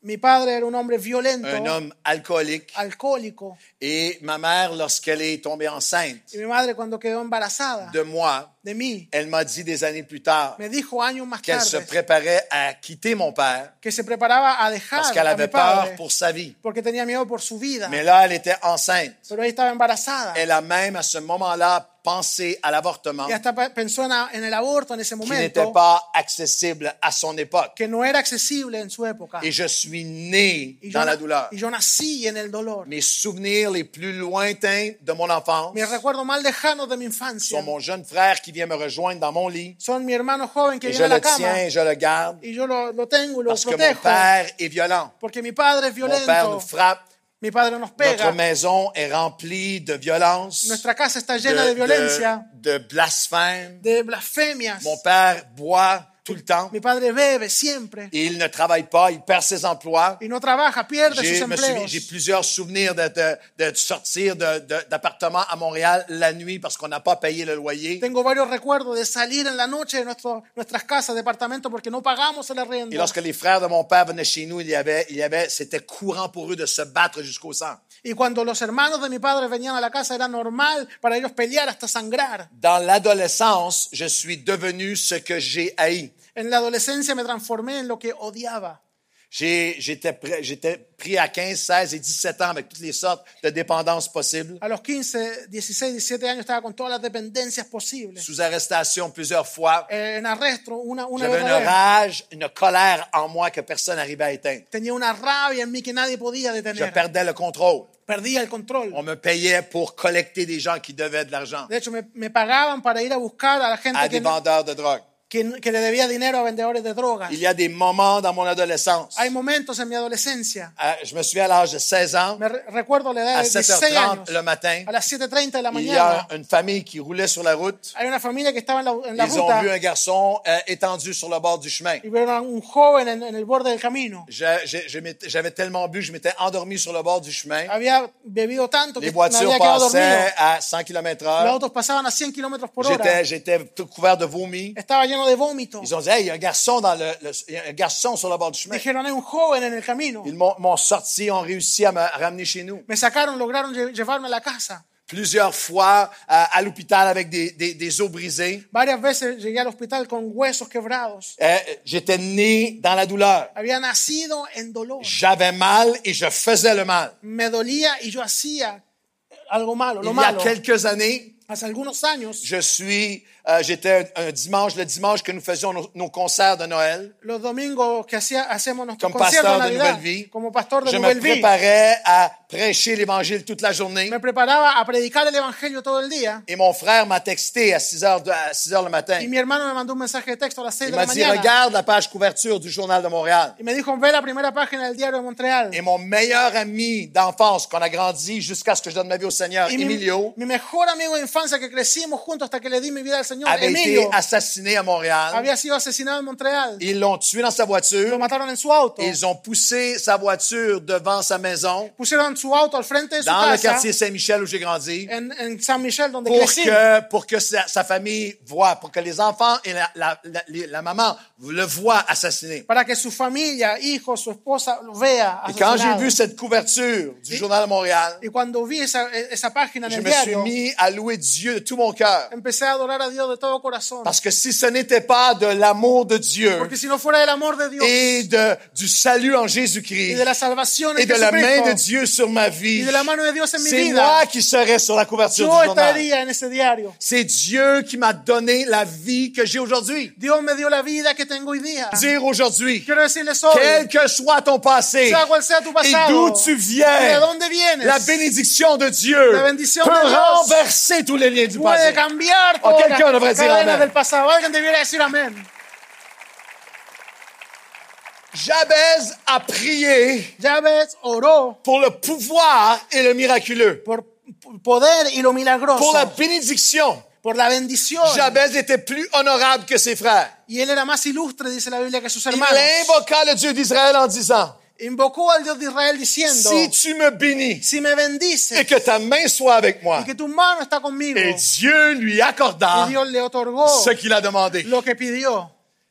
Mi padre era un hombre violento, un homme alcoolique. alcohólico. Et ma mère, lorsqu'elle est tombée enceinte Y mi madre, cuando quedó embarazada de moi, de mí, elle m'a dit des années plus tard me dijo años más qu'elle se tarde préparait à quitter mon père que se preparaba a dejar parce qu'elle a mi avait padre peur pour sa vie. porque tenía miedo por su vida. Mais là, elle était enceinte. Pero ella estaba embarazada. Elle a même, à ce moment-là, pensé à l'avortement Y hasta pe- pensó en, a- en el aborto en ese qui n'était momento, pas accessible à son époque. que no era accesible en su época. Et je suis né Y yo, dans la na- douleur. y yo nací en el dolor. Mes souvenirs les plus lointains de mon enfance Mis recuerdos más lejanos de mi infancia sont mon jeune frère qui vient me rejoindre dans mon lit. son mi hermano joven que Et viene je a la le cama tiens et je le garde y yo lo, lo tengo y lo parce que mon protejo. père est violent. Porque mi padre es Mon père violento, nous frappe. mi padre nos Notre pega, maison est remplie de violence, nuestra casa está llena de de, violencia, de, de blasphème. de blasfemias. Mon père boit tout le temps. Mi padre bebe siempre Et il ne travaille pas, il perd ses emplois. y no trabaja, pierde sus J'ai me souviens- empleos. j'ai plusieurs souvenirs de, de, de sortir de- de- d'appartement à Montréal la nuit parce qu'on n'a pas payé le loyer. Tengo varios recuerdos de salir en la noche de nuestro, nuestras casas, departamentos, porque no pagamos el Et arriendo. lorsque les frères de mon père venaient chez nous, il y avait, il y avait, c'était courant pour eux de se battre jusqu'au sang. Y cuando los hermanos de mi padre venían a la casa, era normal para ellos pelear hasta sangrar. Dans l'adolescence, je suis devenu ce que j'ai haï. En la adolescencia me transformé en lo que odiaba. J'ai- J'étais prêt- j'étais pris à quinze, seize et dix-sept ans avec toutes les sortes de dépendances possibles, A los quince, dieciséis, diecisiete años estaba con todas las dependencias posibles. sous arrestation plusieurs fois. Eh, en arresto, una, una y J'avais une otra vez. rage, une colère en moi que personne n'arrivait à éteindre. Tenía una rabia en mí que nadie podía Je detener. perdais le contrôle. Perdía el control. On me payait pour collecter des gens qui devaient de l'argent De hecho, me, me pagaban para ir a buscar a la gente à que, des vendeurs de drogue. que, que le debía dinero a vendedores de drogas. Il y a des moments dans mon adolescence. Hay momentos en mi adolescencia. Euh, je me souviens à l'âge de seize ans, Me re- recuerdo la edad à de sept heures dieciséis trente años. le matin, A las siete treinta de la il y mañana. a une famille qui roulait sur la route. Hay una familia que estaba en la, en la Ils ont ruta vu un garçon euh, étendu sur le bord du chemin. y vieron a un joven en, en el borde del camino. Je- je- je m'étais- J'avais tellement bu, je m'étais endormi sur le bord du chemin. Había bebido tanto que Les me voitures había quedado dormido. passaient à cent kilomètres Los heure. autos pasaban a cien kilómetros por hora. J'étais, j'étais tout couvert de vomi. Estaba lleno de vómito. Ils ont dit, hey, il y a un garçon dans le, le- il y a un garçon sur le bord du chemin. Dijeron, hay un joven en el camino. Ils m'ont, m'ont sorti, ont réussi à me ramener chez nous. Me sacaron, lograron lle- llevarme a la casa. Plusieurs fois euh, à l'hôpital avec des, des, des os brisés. Varias veces llegué al hospital con huesos quebrados. Euh, j'étais né dans la douleur. Había nacido en dolor. J'avais mal et je faisais le mal. Me dolía y yo hacía algo malo, lo Il y a malo. quelques années, Hace algunos años, je suis, euh, j'étais un, un dimanche, le dimanche que nous faisions nos, nos concerts de Noël. los domingos que hacía, hacemos nuestros Comme conciertos de pasteur de Navidad, Nouvelle Vie, como pastor de je me Nouvelle Vie, préparais à prêcher l'Évangile toute la journée. me preparaba a predicar el evangelio todo el día. Et mon frère m'a texté à six heures, de- à six heures le matin. Y mi hermano me mandó un mensaje de texto a las seis Il de la m'a dit, mañana. regarde la page couverture du Journal de Montréal. Y me dijo, ve la primera página del diario de Montreal. Et mon meilleur ami d'enfance, qu'on a grandi jusqu'à ce que je donne ma vie au Seigneur, Y mi, Emilio, mi mejor amigo de infancia que crecimos juntos hasta que le di mi vida al Señor, avait Emilio, été assassiné à Montréal. había sido asesinado en Montreal. Ils l'ont tué dans sa Lo voiture. mataron en su auto. Et ils ont poussé sa voiture devant sa maison, Pusieron su auto al frente de su dans le casa quartier Saint-Michel où j'ai grandi, en, en San Michel, donde pour crecí, que, pour que sa, sa famille voie, pour que les enfants et la, la, la, la maman le voient assassiné. para que su familia, hijos, su esposa lo vea Et quand j'ai asesinado. vu cette couverture du Journal de Montréal, Y cuando vi esa, esa página en je el me suis diario, mis à louer Dieu de tout mon cœur. empecé a adorar a Dios de todo corazón. Parce que si ce n'était pas de l'amour de Dieu Porque si no fuera del amor de Dios et de, du salut en y Jésus-Christ de la salvación et en de la main de Jesucristo Dieu sur ma y vie, de la mano de Dios en mi c'est vida, moi qui serais sur la couverture yo du journal. estaría en ese diario. C'est Dieu qui m'a donné la vie que j'ai aujourd'hui. Dios me dio la vida que tengo hoy día. Dire aujourd'hui, Quiero decirles hoy, quel que soit ton passé sea cual sea tu et pasado, d'où tu y de viens, dónde vienes, la bénédiction de Dieu La bendición peut de Dios renverser tous les liens du puede passé. cambiar Oh, todas quelqu'un devrait las dire cadenas amen. del pasado. Alguien debiera decir amén. Jabez a prié Jabez oró pour le pouvoir et le miraculeux, por poder y lo milagroso, pour la bénédiction. por la bendición. Jabez était plus honorable que ses frères. Y él era más ilustre, dice la Biblia, que sus Il hermanos. invoqua le Dieu d'Israël en disant, Invocó al Dios de Israel diciendo, si tu me bénis si me bendices et que ta main soit avec moi, y que tu mano está conmigo, et Dieu lui accorda y Dios le otorgó ce qu'il a demandé. lo que pidió.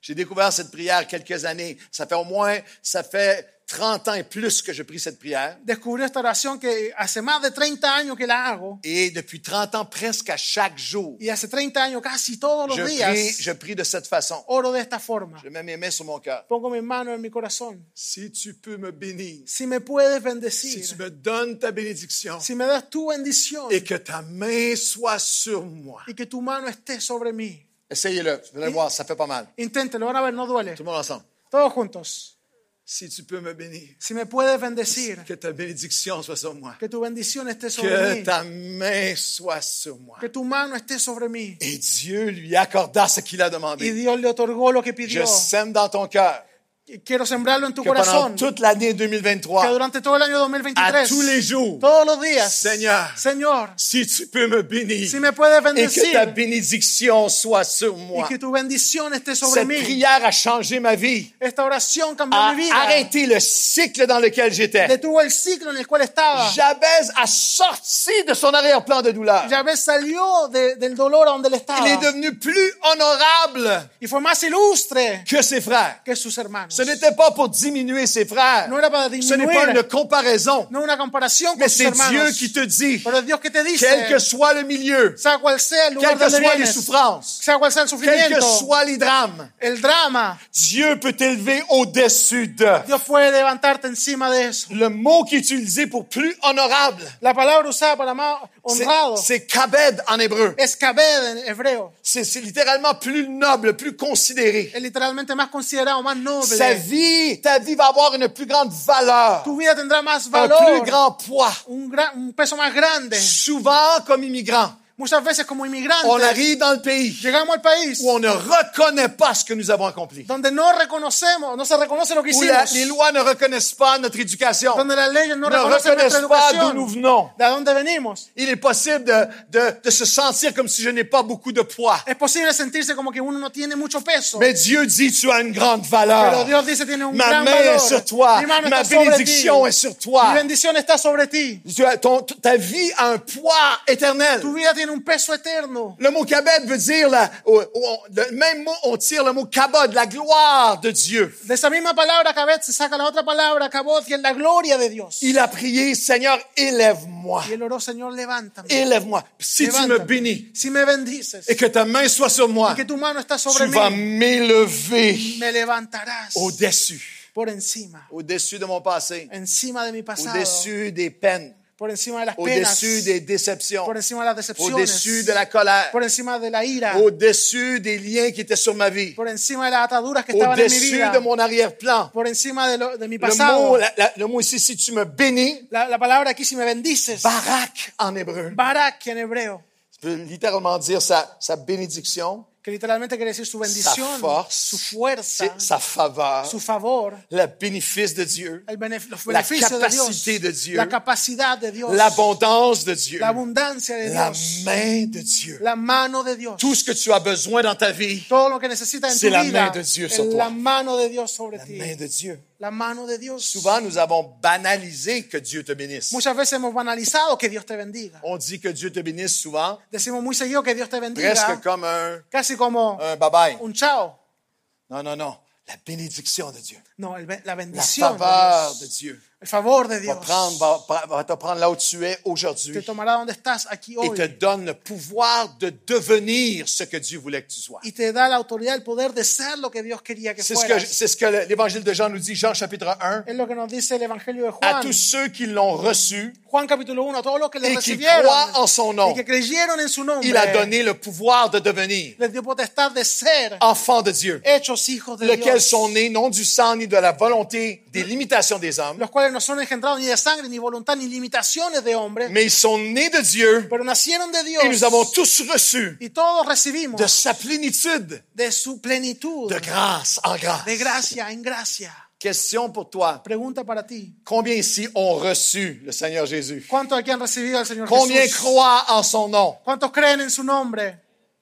J'ai découvert cette prière quelques années. Ça fait au moins, ça fait trente ans et plus que je prie cette prière. Descubrí esta oración que hace más de treinta años que la hago. Et depuis trente ans, presque à chaque jour, Y hace treinta años casi todos los je días prie, je prie de cette façon. oro de esta forma. Je mets mes mains sur mon cœur. Pongo mis manos en mi corazón. Si tu peux me bénir, Si me puedes si bendecir, tu me donnes ta bénédiction si me das tu bendición et que ta main soit sur moi. y que tu mano esté sobre mí. Essayez-le, vous allez voir, ça fait pas mal. Inténtelo, van a ver, no duele. Tout le monde ensemble. Todos juntos. Si tu peux me bénir, Si me puedes bendecir, que ta bénédiction soit sur moi. que tu bendición esté sobre Que mí, ta main soit sur moi. que tu mano esté sobre mí. Et Dieu lui accorda ce qu'il a Y demandé. Dios le otorgó lo que Je pidió. sème dans ton cœur Quiero sembrarlo en tu que pendant corazón, toute l'année deux mille que vingt-trois, durante todo el año dos mil à veintitrés, tous les jours, todos los días, Seigneur, Señor, si tu peux me bénir si me puedes et que bendecir ta bénédiction soit sur y moi. que tu bendición esté sobre Cette mí. prière a changé ma vie, Esta oración cambió a mi vida. arrêté le cycle dans lequel j'étais. Detuvo el ciclo en el cual estaba. Jabez a sorti de son arrière-plan de douleur. Yahvé salió de- del dolor a donde él Il estaba est devenu plus honorable y fue más ilustre que ses frères. que sus hermanos. Ce n'était pas pour diminuer ses frères. No era para Ce n'est pas disminuir, une comparaison. no una comparación Mais con sus c'est Dieu hermanos. qui te dit, Pero es Dios que te dice, quel que soit le milieu, sea cual sea el lugar quelles que donde soient les vienes, souffrances, sea cual sea el quels que sufrimiento, soient les drames, el drama, Dieu peut t'élever au-dessus de. Dios puede levantarte encima de eso. Le mot qui est utilisé pour plus honorable, La palabra usada para más c'est- honrado c'est kabed en hébreu. es kabed en hebreo. C'est c'est littéralement plus noble, plus considéré. Es literalmente más considerado, más noble. Sa vie, ta vie va avoir une plus grande valeur, Tu vida tendrá más un valor, plus grand poids. un, gran- un peso más grande. Souvent, comme immigrants, Muchas veces como inmigrantes on arrive dans le pays llegamos al país où on ne reconnaît pas ce que nous avons accompli. donde no reconocemos, no se reconoce lo que Où la- hicimos, les lois ne reconnaissent pas notre éducation, donde las leyes no ne reconocen nuestra reconnaissent pas d'où nous educación, venons. de dónde venimos. Il est possible de, de, de se sentir comme si je n'ai pas beaucoup de poids. Es posible sentirse como que uno no tiene mucho peso, Mais Dieu dit, tu as une grande pero valeur. Dios dice tiene un Ma gran main valor. est sur toi. Mi mano Ma está sobre ti. bénédiction est sur toi. Mi bendición está sobre ti. Tu as- ton- ta vie a un poids éternel. Tu vida tiene un peso eterno. Le mot kabed veut dire, la, au- au- le même mot, on tire le mot kabod, la gloire de Dieu. De esa misma palabra kabed se saca la otra palabra kabod, que es la gloria de Dios. Il a prié, Seigneur, élève-moi. Y él oró, Señor, levántame. Élève-moi. Si tu me Levántame. bénis Si me bendices et que ta main soit sur moi, y que tu mano está tu sobre vas mí, m'élever me levantarás au-dessus. por encima, Au-dessus de mon passé. encima de mi pasado, Au-dessus des peines. por encima de las penas, Au-dessus des déceptions. por encima de las decepciones, Au-dessus de la colère. por encima de la ira, Au-dessus des liens qui étaient sur ma vie. por encima de las ataduras que estaban en mi Au-dessus vida, de mon arrière-plan. por encima de, lo- de mi Le pasado. mot, la- la- le mot ici, si tu me bénis, La, la palabra aquí, si me bendices, barak en hébreu. barak en hebreo, Tu peux littéralement dire sa, sa bénédiction, que literalmente quiere decir su bendición, force, su fuerza, c'est sa faveur, su favor, le bénéfice de Dieu, el benef- los la beneficios de Dios, capacité de Dieu, la capacidad de Dios, l'abondance de Dieu, la abundancia de la Dios, main de Dieu. la mano de Dios. Tout ce que tu as besoin dans ta vie, Todo lo que necesitas en C'est tu la vida main de Dieu sur es toi. la mano de Dios sobre la ti. main de Dieu. La mano de Dios. Souvent, nous avons banalisé que Dieu te bénisse. Muchas veces hemos banalizado que Dios te bendiga. On dit que Dieu te bénisse souvent, Decimos muy seguido que Dios te bendiga, presque comme un, casi como un bye-bye. un chao. Non, non, non. La bénédiction de Dieu. No, el be- la La bendición faveur de de Dios. Dieu El favor de va, Dios prendre, va, va te prendre là où tu es te aujourd'hui tomará donde estás aquí et te hoy donne le pouvoir de devenir ce que Dieu voulait que tu sois. y te da la autoridad, el poder de ser lo que Dios quería que C'est ce que, fueras. c'est ce que l'évangile de Jean nous dit, Jean chapitre un. Es lo que nos dice el Evangelio de À Juan. tous ceux qui l'ont reçu Juan capítulo uno, a todos los que le et qui recibieron croient en son nom, y que creyeron en su nombre, il a donné le pouvoir de devenir les dio potestad de ser enfants de Dieu, hechos hijos de lesquels Dios, sont nés non du sang ni de la volonté des limitations des hommes, los cuales no son engendrados ni de sangre, ni voluntad, ni limitaciones de hombre, mais ils sont nés de Dieu pero nacieron de Dios et nous avons tous reçu y todos recibimos de sa plénitude de su plenitud, de grâce en grâce. de gracia en gracia. Question pour toi. Pregunta para ti. Combien ici ont reçu le Seigneur Jésus? ¿Cuántos aquí han recibido al Señor Combien Jesús? croient en son nom? ¿Cuántos creen en su nombre?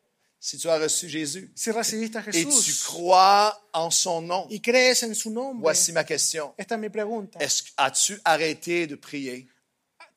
Si tu as reçu Jésus Si recibiste a et tu Jesús crois en son nom, y crees en su nombre, voici ma question. esta es mi pregunta. Est-ce, as-tu arrêté de prier? ¿Te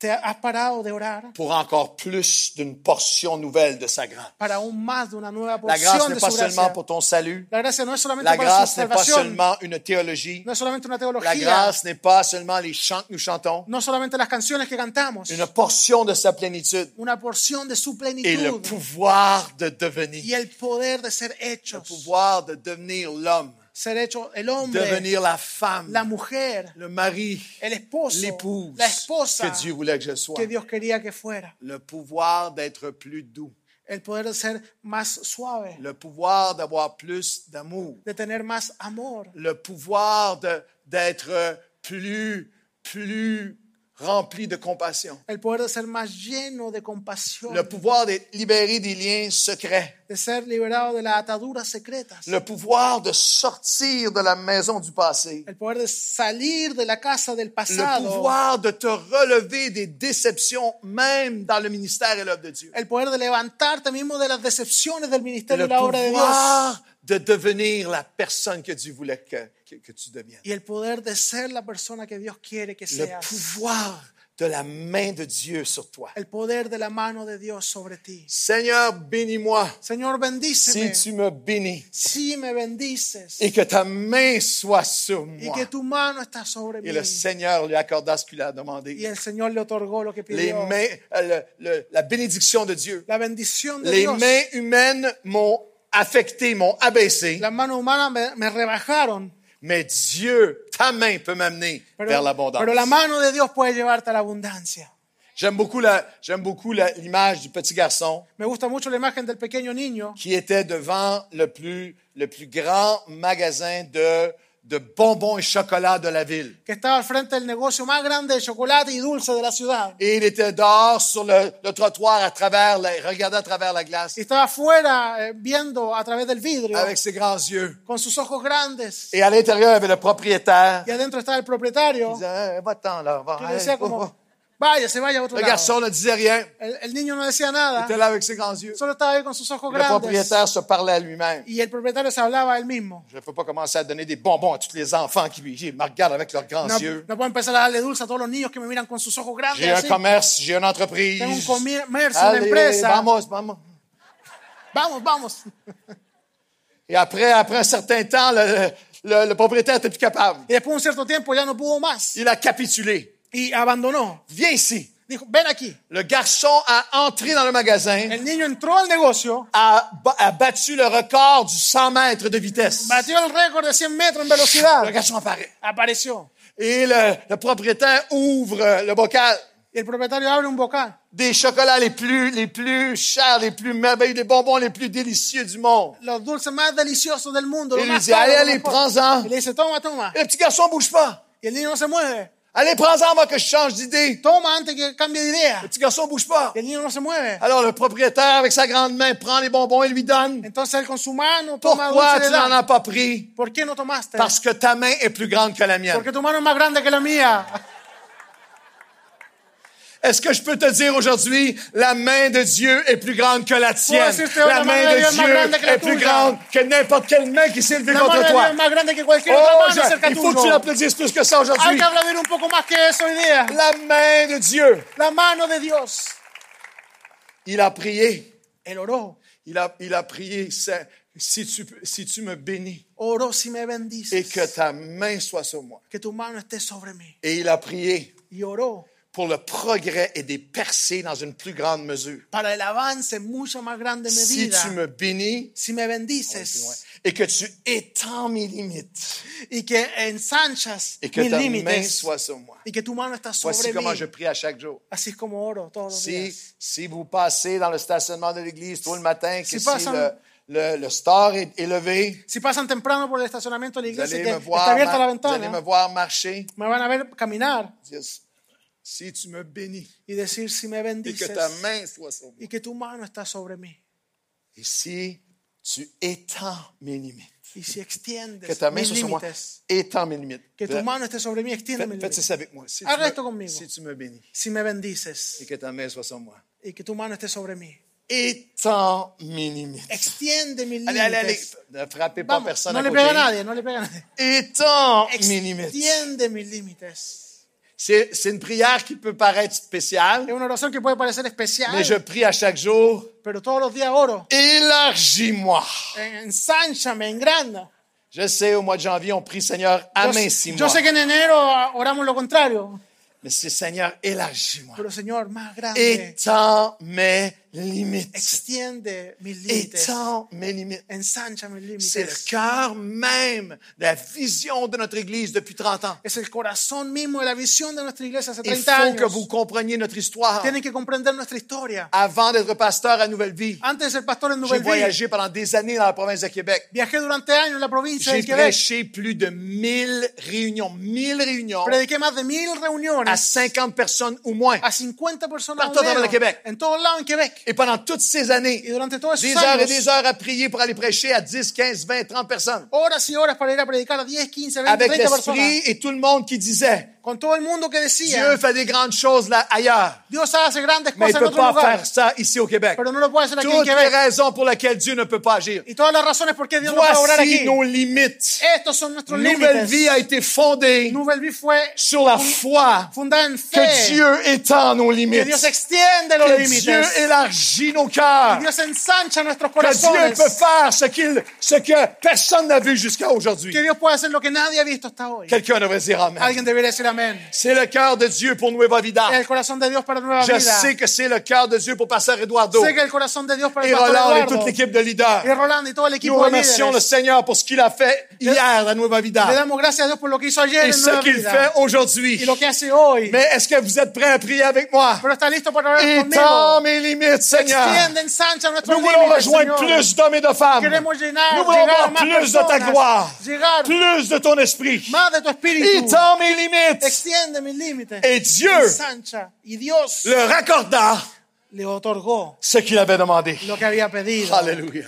te has parado de orar pour encore plus d'une portion nouvelle de sa grâce. para aún más de una nueva La grâce porción n'est de pas su seulement gracia. pour ton salut. La gracia no es solamente La para su grâce n'est pas salvación, seulement une théologie. no es solamente una La teología, grâce n'est pas seulement les chants que nous chantons. no solamente las canciones que cantamos, Une portion de sa plénitude una porción de su et le plenitud pouvoir de y devenir. el poder de ser Le hechos, pouvoir de devenir l'homme, ser hecho el hombre, devenir la femme, la mujer, le mari, el esposo, l'épouse la esposa que Dieu voulait que je sois. que Dios quería que fuera, Le pouvoir d'être plus doux. el poder de ser más suave, Le pouvoir d'avoir plus d'amour. de tener más amor, Le pouvoir de- d'être plus, plus rempli de compassion. el poder de ser más lleno de compasión, Le pouvoir d'être libéré des liens secrets. de ser liberado de las ataduras secretas, Le pouvoir de sortir de la maison du passé. el poder de salir de la casa del Le pasado, pouvoir de te relever des déceptions, même dans le ministère et l'œuvre de Dieu. el poder de levantarte mismo de las decepciones del ministerio Le y la obra de Dios, pouvoir de devenir la personne que Dieu voulait que, que, que tu deviennes. y el poder de ser la persona que Dios quiere que Le seas, pouvoir de la main de Dieu sur toi. el poder de la mano de Dios sobre ti. Seigneur, bénis-moi Señor, bendíceme. si tu me bénis Si me bendices et que ta main soit sur y moi. que tu mano está sobre mí. Et le Seigneur lui accorda ce qu'il a Y demandé. el Señor le otorgó lo que Les pidió. mains, euh, le- le- la bénédiction de Dieu. La bendición de Les Dios. mains humaines m'ont affecté, m'ont abaissé. Las manos humanas me, me rebajaron, Mais Dieu, ta main peut m'amener vers pero, l'abondance. pero la mano de Dios puede llevarte a la abundancia. J'aime beaucoup la, j'aime beaucoup la- l'image du petit garçon Me gusta mucho la imagen del pequeño niño qui était devant le plus, le plus grand magasin de, de bonbons et chocolat de la ville. que estaba al frente del negocio más grande de chocolate y dulce de la ciudad. Et il était dehors sur le, le trottoir à travers, la, regardant à travers la glace Y estaba afuera eh, viendo a través del vidrio avec ses grands yeux. con sus ojos grandes. Et à l'intérieur, il y avait le propriétaire. Y adentro estaba el Il propietario disait, Eh, va-t'en là, va. que le Hey, decía oh, oh. como, vaya, se vaya a otro Le lado. garçon ne disait rien. El, el niño no decía Il nada, était là avec ses grands yeux. solo estaba ahí con sus ojos Le grandes. propriétaire se parlait à lui-même. Y el propietario se hablaba a él mismo. Je ne peux pas commencer à donner des bonbons à tous les enfants qui me regardent avec leurs grands No, yeux. no puedo empezar a darle dulce a todos los niños que me miran con sus ojos grandes. J'ai un así. commerce, j'ai une entreprise. Tengo un comercio, una Allez, empresa. vamos, vamos. Vamos, vamos. Et après, après un certain temps, le, le, le propriétaire n'était plus capable. Y después de un cierto tiempo ya no pudo más. Il a capitulé. Y abandonó. Viens ici. Dijo, ven aquí. Le garçon a entré dans le magasin, El niño entró al negocio, a, ba- a battu le record du cent mètres de vitesse. batió el récord de cien metros en Le velocidad. garçon apparaît. Apareció. Et le, le propriétaire ouvre le bocal. Y el propietario abre un bocal. Des chocolats les plus, les plus chers, les plus merveilleux, des bonbons les plus délicieux du monde. Los dulces más deliciosos del mundo. Y Lo le más dice, caro, allez, lo allez, mejor. prends-en. Y le dice, toma, toma. Et le petit garçon bouge pas. Y el niño no se mueve. Allez, prends-en avant que je change d'idée. Toma antes que cambie de idea. Le petit garçon bouge pas. Y el niño no se mueve. Alors le propriétaire, avec sa grande main, prend les bonbons et lui donne. Entonces él con su mano toma Pourquoi dulce y tu le n'en da. as pas pris? ¿Por qué no tomaste? Parce que ta main est plus grande que la mienne. Porque tu mano es más grande que la mía. Est-ce que je peux te dire aujourd'hui, la main de Dieu est plus grande que la tienne. decirte hoy, La la main mano de Dios de es más Dieu grande que la est plus tuya. grande que n'importe quelle main qui s'est levée La mano contre de Dios toi. es más grande que cualquier Oh, otra mano je- cerca il faut que tu tuyo. l'applaudisses plus que ça Hay aujourd'hui. que aplaudir un poco más que eso hoy día. La main de Dieu. La mano de Dios. Il a prié. Él oró. Il a, il a prié, c'est, si tu, si tu me bénis Oró si me bendices. et que ta main soit sur moi. Que tu mano esté sobre mí. Et il a prié Y oró pour le progrès et des percées dans une plus grande mesure. para el avance en mucho más grande Si medida. tu me bénis Si me bendices et que tu étends mes limites y que ensanchas et que mis ta main límites soit sur moi. y que tu mano está Voici sobre comment mí. je prie à chaque jour. Así es como oro todos los Si, días. si vous passez dans le stationnement de l'église tôt le matin, que Si si, pasan- le, le, le star est élevé, Si pasan temprano por el estacionamiento de la vous iglesia allez, y me que está voir, abierta la mar- vous allez me ventana, voir marcher. me van a ver caminar Dire, si tu me bénis y decir si me et que bendices ta main soit sur moi. y que tu mano está sobre mí Et si tu étends mes limites, y si extiendes que ta main mis soit sur moi, límites, étends mes limites. que tu mano esté sobre mí, extiende mis Faites, faites límites. ça avec moi. Si tu, Haga me, esto conmigo. si tu me bénis Si me bendices et que ta main soit sur moi, y que tu mano esté sobre mí, étends mes limites. extiende mis Allez, allez, allez. límites. Ne frappez pas Vamos, personne no à le côté. pega a nadie, no le pega a nadie. Étends mes limites. Extiende mis límites. C'est, c'est une prière qui peut paraître spéciale, Es una oración que puede parecer especial, mais je prie à chaque jour, pero todos los días oro. élargis-moi. Ensánchame, engranda. Je sais, au mois de janvier, on prie, Seigneur, Yo, amincis-moi. yo sé que en enero oramos lo contrario, Mais c'est, Seigneur, élargis-moi. pero Señor, más grande, Étends mes limites. extiende mis límites, Étends mes limites. ensancha mis C'est le límites. cœur même de la vision de notre Église depuis trente ans. Es el corazón mismo de la visión de nuestra iglesia hace Il treinta faut que años. vous compreniez notre histoire. Tienen que comprender nuestra historia. Avant d'être pasteur à Nouvelle Vie, Antes de ser pastor en j'ai Nouvelle Vie, voyagé pendant des années dans la province de Québec. viajé durante años en la provincia J'ai de Quebec. prêché plus de mille réunions, mille réunions Prediqué más de mil à reuniones cinquante personnes ou moins. a cincuenta personas Partout o à travers menos, le Québec. en todos lados en Quebec. Et pendant toutes ces années, Y durante todos des esos heures et años, des heures à prier pour aller prêcher à dix, quinze, vingt, trente personnes. horas y horas para ir a predicar a diez, quince, veinte, Avec treinta personas. l'esprit et tout le monde qui disait, Con todo el mundo que Dieu decía, fait des grandes choses là ailleurs, Dios hace grandes mais il cosas ne en peut otro pas lugar, faire ça ici au Québec. pero no lo puede hacer aquí en Toutes les Quebec. raisons pour lesquelles Dieu ne peut pas agir. Y todas las razones por qué Dios no puede obrar Voici aquí. nos limites. Estos son nuestros Nouvelle Vie límites. a été fondée Nouvelle Vie fue sur la foi fundada en que fe, Dieu étend nos que limites, Dios extiende los que límites, Dieu élargit nos que cœurs, Dios ensancha nuestros que Dieu corazones, peut faire ce, qu'il, ce que personne n'a vu jusqu'à aujourd'hui. que Dios puede hacer lo que nadie ha visto hasta hoy. Quelqu'un devrait dire Amen. Alguien debería decir amén. C'est le cœur de Dieu pour Nueva Vida. Es el corazón de Dios para Nueva Je Vida. sais que c'est le cœur de Dieu pour Pasteur Eduardo Sé que el corazón de Dios para el et pastor Roland et Eduardo toute l'équipe de leaders. y Rolando y todo el Nous equipo de remercions le líderes. Seigneur pour ce qu'il a fait hier à Nueva Le Vida damos gracias a Dios por lo que hizo ayer et en ce Nueva qu'il Vida fait aujourd'hui. y lo que hace hoy. Mais est-ce que vous êtes prêts à prier avec moi? Pero está listo para orar Étends conmigo. mes limites, Seigneur. Extiende, ensancha nuestros Nous voulons límites, rejoindre Señor. plus d'hommes et de femmes. Queremos llenar, Nous voulons llegar a voir más plus de ta personas, gloire, llegar plus de ton esprit. más de tu espíritu. Étends mes limites. Extiende mis límites. Et Dieu Ensancha. Y Dios le raccorda le otorgó ce qu'il avait demandé. lo que había pedido. Alléluia.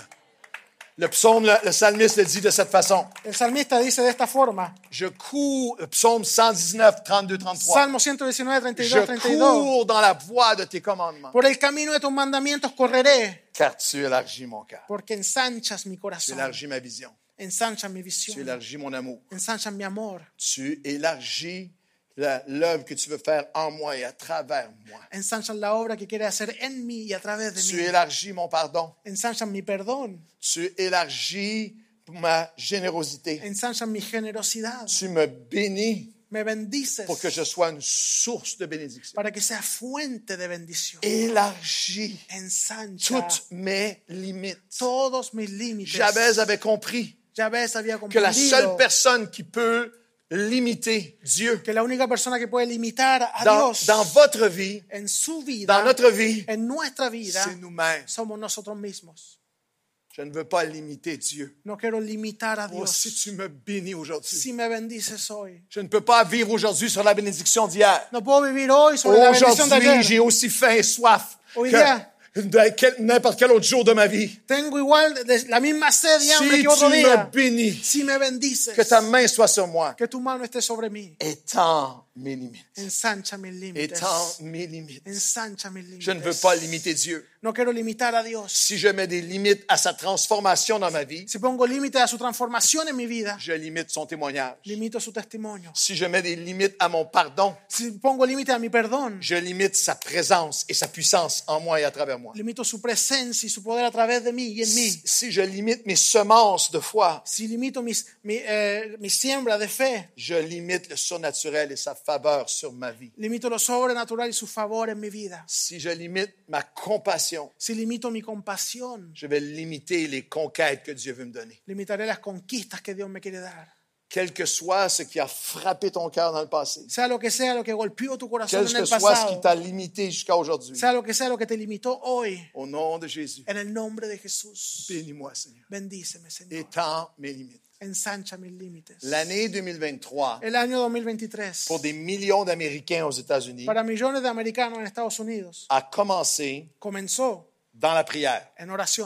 Le psaume, le, le psalmiste le dit de cette façon. El salmista dice de esta forma, Je cours, le psaume cent dix-neuf, trente-deux, trente-trois. Salmo ciento diecinueve, treinta y dos, Je treinta y dos. cours dans la voie de tes commandements, Por el camino de tus mandamientos correré, car tu élargis mon cœur. porque ensanchas mi Tu corazón, élargis ma vision. ensanchas mi Tu visión, élargis mon amour. ensanchas mi amor, Tu élargis la- l'œuvre que tu veux faire en moi et à travers moi. ensanchas la obra que quieres hacer en mí y a través de Tu mí, élargis mon pardon. ensanchas mi perdón, Tu élargis ma générosité. ensanchas mi generosidad, Tu me bénis me bendices pour que je sois une source de bénédiction. para que sea fuente de bendición, Élargis ensancha toutes mes limites. todos mis límites. Jabez avait compris Jabez había que la seule comprendido personne qui peut limiter Dieu que la única persona que puede limitar a dans, Dios dans votre vie, en su dans vida, notre vie, en nuestra vida, c'est nous-mêmes. somos nosotros mismos. Je ne veux pas limiter Dieu. No quiero limitar a Oh, Dios. si tu me bénis aujourd'hui, Si me bendices hoy. je ne peux pas vivre aujourd'hui sur la bénédiction d'hier. No puedo vivir hoy sobre la bendición de Aujourd'hui, ayer. j'ai aussi faim et soif Hoy que día- de quel- n'importe quel autre jour de ma vie. Tengo igual de la misma sed y hambre Si que otro tu me día. bénis, Si me bendices, que ta main soit sur moi, que tu mano esté sobre mí. étends mes limites. Ensancha mis límites. Étends mes limites. Ensancha mis límites. Je ne veux pas limiter Dieu. No quiero limitar a Dios. Si je mets des limites à sa transformation dans ma vie, Si pongo límites a su transformación en mi vida, je limite son témoignage. limito su testimonio. Si je mets des limites à mon pardon, Si pongo límites a mi perdón, je limite sa présence et sa puissance en moi et à travers moi. limito su presencia y su poder a través de mí y en mí. Si, si je limite mes semences de foi, Si limito mis, mi, eh, mi siembra de fe, je limite le surnaturel et sa faveur sur ma vie. limito lo sobrenatural y su favor en mi vida. Si je limite ma compassion, Si limito mi compasión, je vais limiter les conquêtes que Dieu veut me donner. limitaré las conquistas que Dios me quiere dar. Quel que soit ce qui a frappé ton cœur dans le passé, Sea lo que sea lo que golpeó tu corazón quel en que el soit ce pasado, qui t'a limité jusqu'à aujourd'hui, sea lo que sea lo que te limitó hoy, au nom de Jésus, en el nombre de Jesús, bénis-moi, Seigneur. bendíceme, Señor. Étends mes limites. Ensancha mis límites. L'année deux mille vingt-trois, El año dos mil veintitrés, pour des millions d'Américains aux États-Unis, para millones de americanos en Estados Unidos, a commencé comenzó dans la prière. en oración.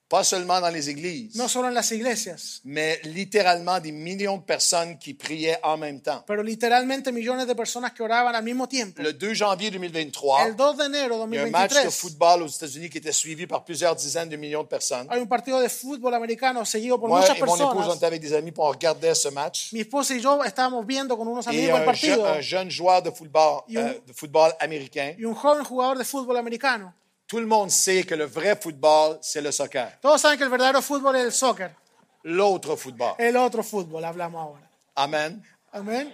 Pas seulement dans les églises, no solo en las iglesias, mais littéralement des millions de personnes qui priaient en même temps. pero literalmente millones de personas que oraban al mismo tiempo. Le deux janvier deux mille vingt-trois, El dos de enero de il y a un match de dos mil veintitrés football aux États-Unis qui était suivi par plusieurs dizaines de millions de personnes. hay un partido de fútbol americano seguido por Moi muchas et mon épouse, on personas. était avec des amis pour on regardait ce match. Mi esposa y yo estábamos viendo con unos Et amigos el un, je- partido un jeune joueur de football, Y un- euh, de football américain, y un joven jugador de fútbol americano. tout le monde sait que le vrai football, c'est le soccer. Todos saben que el verdadero fútbol es el soccer. L'autre football. El otro fútbol, hablamos ahora. Amen. Amén.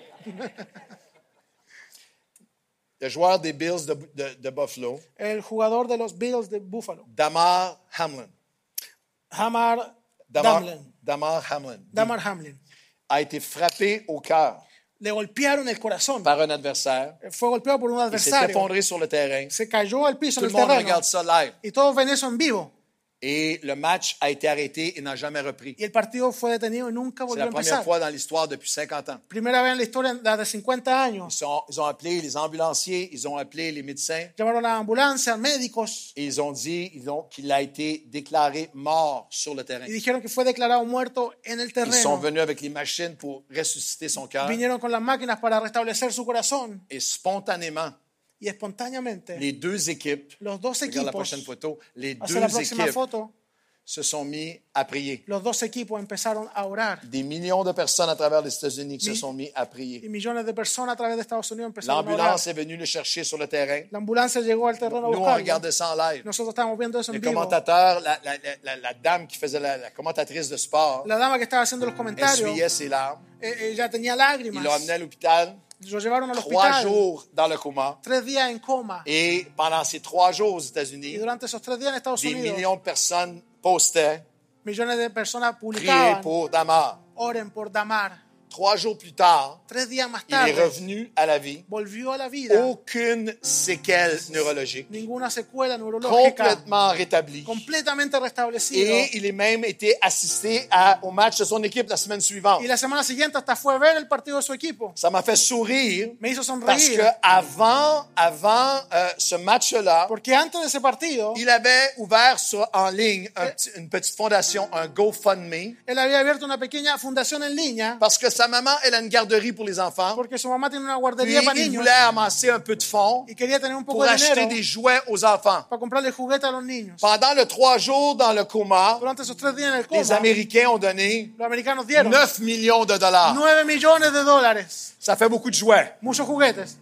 Le joueur des Bills de, de- de Buffalo, El jugador de los Bills de Buffalo, Damar Hamlin. Hamar Damar, Damlin, Damar Hamlin Damar Hamlin, a été frappé au cœur le golpearon el corazón. par un adversaire. Fue golpeado por un Il s'est adversario. effondré sur le terrain. Se cayó al piso Tout en le el monde terreno. regarde ça live. Y todos ven eso en vivo. Et le match a été arrêté et n'a jamais repris. Y el partido fue detenido y nunca C'est volvió a la première empezar. fois dans l'histoire depuis cinquante ans. Primera vez en la historia de cincuenta Ils, años. sont- ils ont appelé les ambulanciers, ils ont appelé les médecins Llamaron a la ambulancia, médicos, et ils ont dit ils ont- qu'il a été déclaré mort sur le terrain. y dijeron que fue declarado muerto en el Ils sont terreno. venus avec les machines pour ressusciter son cœur Vinieron con las máquinas para restablecer su corazón. et spontanément, Y espontáneamente, les deux équipes, los dos regarde la equipos, prochaine photo, les hacia la deux próxima équipes foto, se sont mis à prier. los dos equipos empezaron a orar. Des millions de personnes à travers les États-Unis qui se Mi- sont mis à prier. Y millones de personas a través de Estados Unidos empezaron a orar. L'ambulance est venue le chercher sur le terrain. La ambulancia llegó al terreno a Nous, on buscarlo. regardait ça en live. Nosotros estábamos viendo eso Le en vivo. commentateur, la, la, la, la- la dame qui faisait la, la commentatrice de sport, La dama que estaba haciendo los comentarios, essuyait ses larmes. eh, ella tenía Ils lágrimas. l'ont amené à l'hôpital, Lo llevaron al trois hospital. jours dans le coma. Tres días en coma. Et pendant ces trois jours aux Y États-Unis, durante esos tres días en Estados des Unidos, millions de personnes postaient, millones de personas priaient publicaban, pour Damar. oren por Damar. Trois jours plus tard, Tres días más il est tarde, revenu à la vie. volvió a la vida. Aucune séquelle neurologique. Ninguna secuela neurológica. Complètement rétabli. Completamente restablecido. Et il est même été assisté à- au match de son équipe la semaine suivante. Y la semana siguiente hasta fue a ver el partido de su equipo. Ça m'a fait sourire Me hizo parce sonreír. que avant, avant euh, ce match-là, Porque antes de ese partido, il avait ouvert sur, en ligne un petit- une petite fondation, un GoFundMe, él había abierto una pequeña fundación en línea. parce que sa maman, elle a une garderie pour les enfants. Porque su mamá tiene una Puis guardería para il niños. voulait amasser un peu de fonds Y quería tener un poco pour de acheter dinero des jouets aux enfants. para comprarle juguetes a los niños. Pendant les trois jours dans le coma, Durante esos tres días en el les coma, Américains ont donné los americanos dieron neuf millions de dollars. nueve millones de dólares. Ça fait beaucoup de jouets. Muchos juguetes.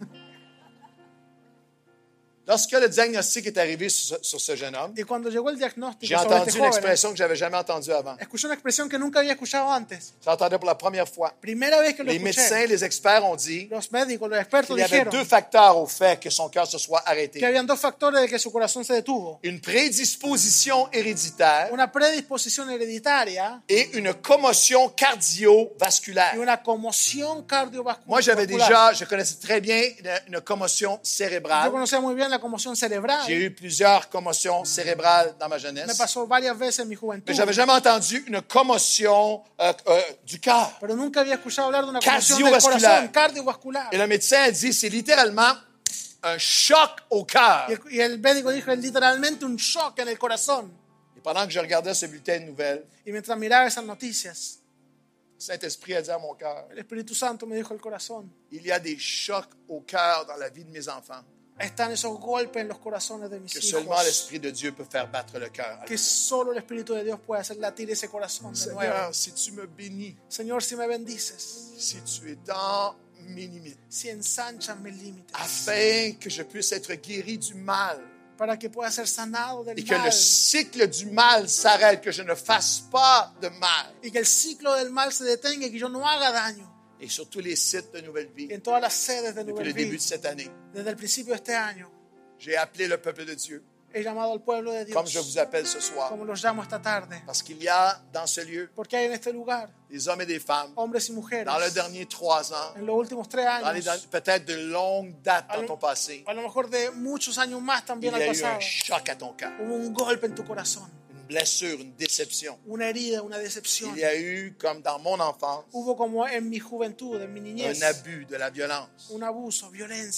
Lorsque le diagnostic est arrivé sur ce, sur ce jeune homme, Y cuando llegó el diagnóstico j'ai sobre entendu este une joven, expression que j'avais jamais entendue avant. escuché una expresión que nunca había escuchado antes. J'entendais pour la première fois. Primera vez que lo Les médecins, escuché. les experts ont dit Los médicos, los expertos qu'il y avait dijeron deux facteurs au fait que son cœur se soit arrêté. que habían dos factores de que su corazón se detuvo. Une prédisposition héréditaire Una predisposición hereditaria et une commotion y cardiovasculaire. una conmoción cardiovascular. Moi, j'avais déjà, je connaissais très bien une, une commotion Yo cérébrale. conocía muy bien la conmoción cerebral. J'ai eu plusieurs commotions cérébrales dans ma Me jeunesse. pasó varias veces en mi juventud. Mais j'avais jamais entendu une commotion euh, euh, du cœur. Pero nunca había escuchado hablar de una conmoción del Cardiovascular. corazón cardiovascular. Et le médecin a dit, c'est littéralement un choc au cœur. Y el, y el médico dijo, es literalmente un shock en el corazón. Et pendant que je regardais ce bulletin de nouvelles, Y mientras miraba esas noticias, le Saint-Esprit a dit à mon cœur, el Espíritu Santo me dijo al corazón, il y a des chocs au cœur dans la vie de mes enfants están esos golpes en los corazones de mis que hijos, seulement l'Esprit de Dieu peut faire battre le cœur. que solo el Espíritu de Dios puede hacer latir ese corazón de nuevo. Seigneur, si tu me bénis, Señor, si me bendices, si tu es dans mes limites, si ensanchas mis límites, afin que je puisse être guéri du mal para que pueda ser sanado del et que mal, le cycle du mal s'arrête, que je ne fasse pas de mal. y que el ciclo del mal se detenga y que yo no haga daño. Et sur tous les sites de Nouvelle Vie, En todas las sedes de depuis le Nouvelle début Vie, de cette année, desde el principio de este año, j'ai appelé le peuple de Dieu, he llamado al pueblo de Dios, comme je vous appelle ce soir, como los llamo esta tarde, parce qu'il y a dans ce lieu porque hay en este lugar des hommes et des femmes, hombres y mujeres, dans les derniers trois ans, en los últimos tres dans les años, derniers- peut-être de longues dates dans ton passé, a lo mejor de muchos años más il y también al a eu pasado, un choc à ton cœur, hubo un golpe en tu corazón, une blessure, une déception. una herida, una decepción. Il y a eu, comme dans mon enfance, Hubo como en mi juventud, en mi niñez, un abus de la violence. un abuso, violencia.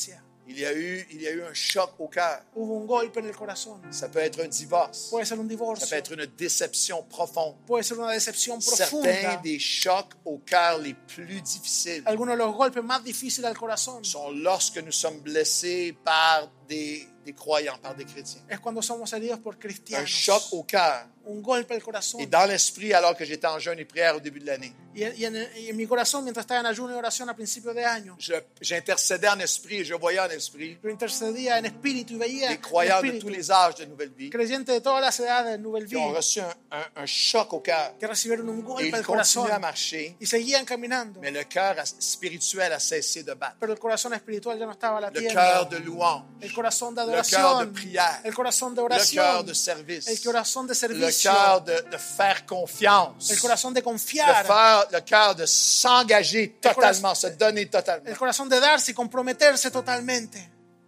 Il y a eu, il y a eu un choc au cœur. Hubo un golpe en el corazón. Ça peut être un divorce. Puede ser un Ça divorcio. peut être une déception profonde. Puede ser una decepción Certains profunda. des chocs au cœur les plus difficiles Algunos de los golpes más difíciles al corazón sont lorsque nous sommes blessés par des, des croyants, par des chrétiens. es cuando somos heridos por Un cristianos. choc au cœur. Un golpe al corazón. Et dans l'esprit, alors que j'étais en jeûne et prière au début de l'année, Y, y en, y en mi corazón, mientras estaba en ayuno y oración a principios de año, je- j'intercédais en esprit et je voyais en esprit yo intercedía en espíritu y veía des en croyants de tous espíritu les âges de Nouvelle Vie creyentes de todas las edades de Nouvelle qui ont Vie reçu un, un- un choc au cœur. que recibieron un Et golpe ils al corazón continuaient à marcher, y seguían caminando, mais le cœur a- spirituel a cessé de battre. pero el corazón espiritual ya no estaba Le latiendo. cœur de louange, El corazón de le cœur de adoración, prière, el corazón de le cœur oración, de service, el corazón de le servicio, cœur de, de faire confiance, el corazón de le, confiar, faire- le cœur de s'engager totalement, se donner totalement. el corazón de darse y comprometerse totalmente.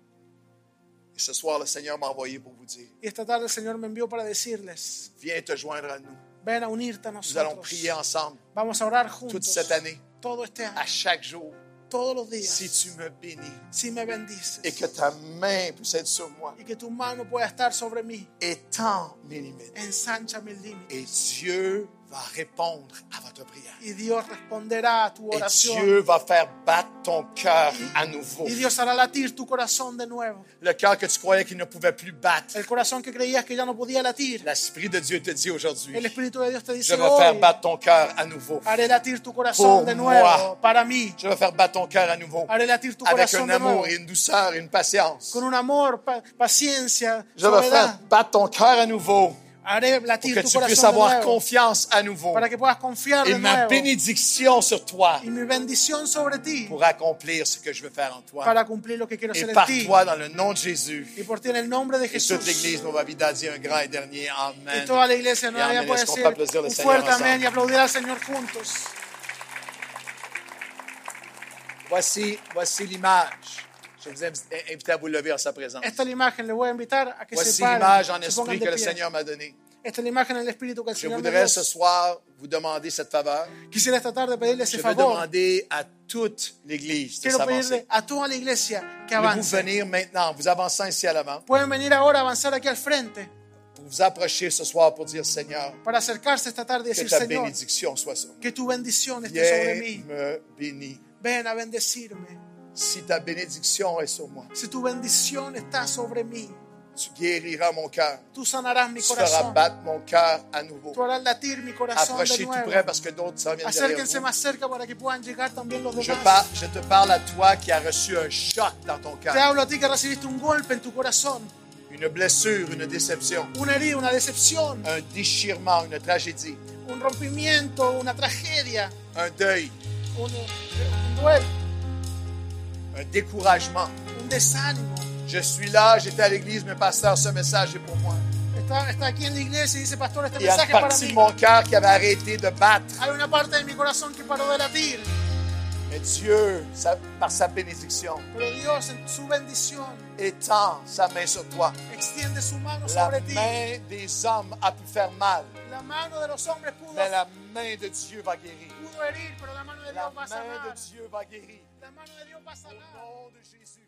Et ce soir, le Seigneur m'a envoyé pour vous dire, Y esta tarde el Señor me envió para decirles, viens te joindre à nous. ven a unirte a Nous allons nosotros. prier ensemble Vamos a orar toute juntos cette année, todo este à año, chaque jour. todos los días. Si tu me bénis Si me bendices et que ta main puisse être sur moi, y que tu mano pueda estar sobre mí, étends mes limites. ensancha mis límites. Et Dieu va répondre à votre prière. Y Dios responderá a tu Et oración. Dieu va faire battre ton cœur à nouveau. Y Dios hará latir tu corazón de nuevo. Le cœur que tu croyais qu'il ne pouvait plus battre. El corazón que creías que ya no podía latir. L'Esprit de Dieu te dit aujourd'hui, El Espíritu de Dios te je dice vais faire hoy, battre ton cœur à nouveau. haré latir tu corazón Pour de nuevo moi. para mí. Je vais faire battre ton cœur à nouveau. Haré latir tu Avec corazón un de nuevo. amour et une douceur et une patience. Con un amor, pa- paciencia, Je vais faire soledad. battre ton cœur à nouveau. Haré Pour latir que tu tu puisses corazón de avoir nuevo. confiance à nouveau. Para que puedas confiar Et de ma nuevo. bénédiction sur toi Y mi bendición sobre ti pour accomplir ce que je veux faire en toi. para cumplir lo que quiero Et hacer en par ti. toi, dans le nom de Jésus. Y por ti en el nombre de Et Jesús. toute l'Église, Nova Vida, dit un grand et dernier Amen. Y toda la iglesia Y no amén. puede Est-ce qu'on decir peut applaudir le un Seigneur fuerte amén ensemble? y aplaudir al Señor juntos. Voici, voici l'image. Je vous invite invite à vous lever en sa présence. Esta es la imagen, le voy a invitar a que Voici se paren, l'image en se pongan esprit de que le pie. Seigneur m'a donnée. Esta es la imagen en el Espíritu que el Je Señor me voudrais dio. ce soir vous demander cette faveur. Quisiera esta tarde pedirle ese Je vais favor. demander à toute l'Église de Quiero pedirle s'avancer. a toda la iglesia que Voulez-vous avance. venir maintenant, vous avançant ici à l'avant, Pueden venir ahora a avanzar aquí al frente pour vous approcher ce soir pour dire, Seigneur, para acercarse esta tarde y que decir, ta Señor, bénédiction soit sur moi. que tu bendición esté sobre Viens mí. me bénis. Ven a bendecirme. Si ta bénédiction est sur moi, Si tu bendición está sobre mí, tu guériras mon cœur. tú sanarás mi Tu feras corazón. battre mon cœur à nouveau. Tú harás latir mi corazón de Approchez tout nuevo. près parce que d'autres s'en viennent derrière Acérquense vous. más cerca para que puedan llegar también los Je, demás. par- je te parle à toi qui as reçu un choc dans ton Te cœur, hablo a ti que recibiste un golpe en tu corazón, une blessure, une déception, una herida, una decepción, un déchirement, une tragédie, un rompimiento, una tragedia, un deuil, un, un duelo, un découragement. un desánimo. Je suis là, j'étais à l'église, mais pasteur, ce message est pour moi. Está, está aquí en la iglesia y dice, pastor, este Il y a une mensaje es para partie mí. de mon cœur qui avait arrêté de battre. Hay una parte de mi corazón que paró de latir, Mais Dieu, sa- par sa bénédiction, pero Dios en su bendición étend sa main sur toi. extiende su mano La sobre ti. main des hommes a pu faire mal, La mano de los hombres pudo, mais la main de Dieu va guérir. pudo herir, pero la mano de La Dios va a main sanar. de Dieu va guérir. La mano de Dios va a Au sanar. nom de Jésus.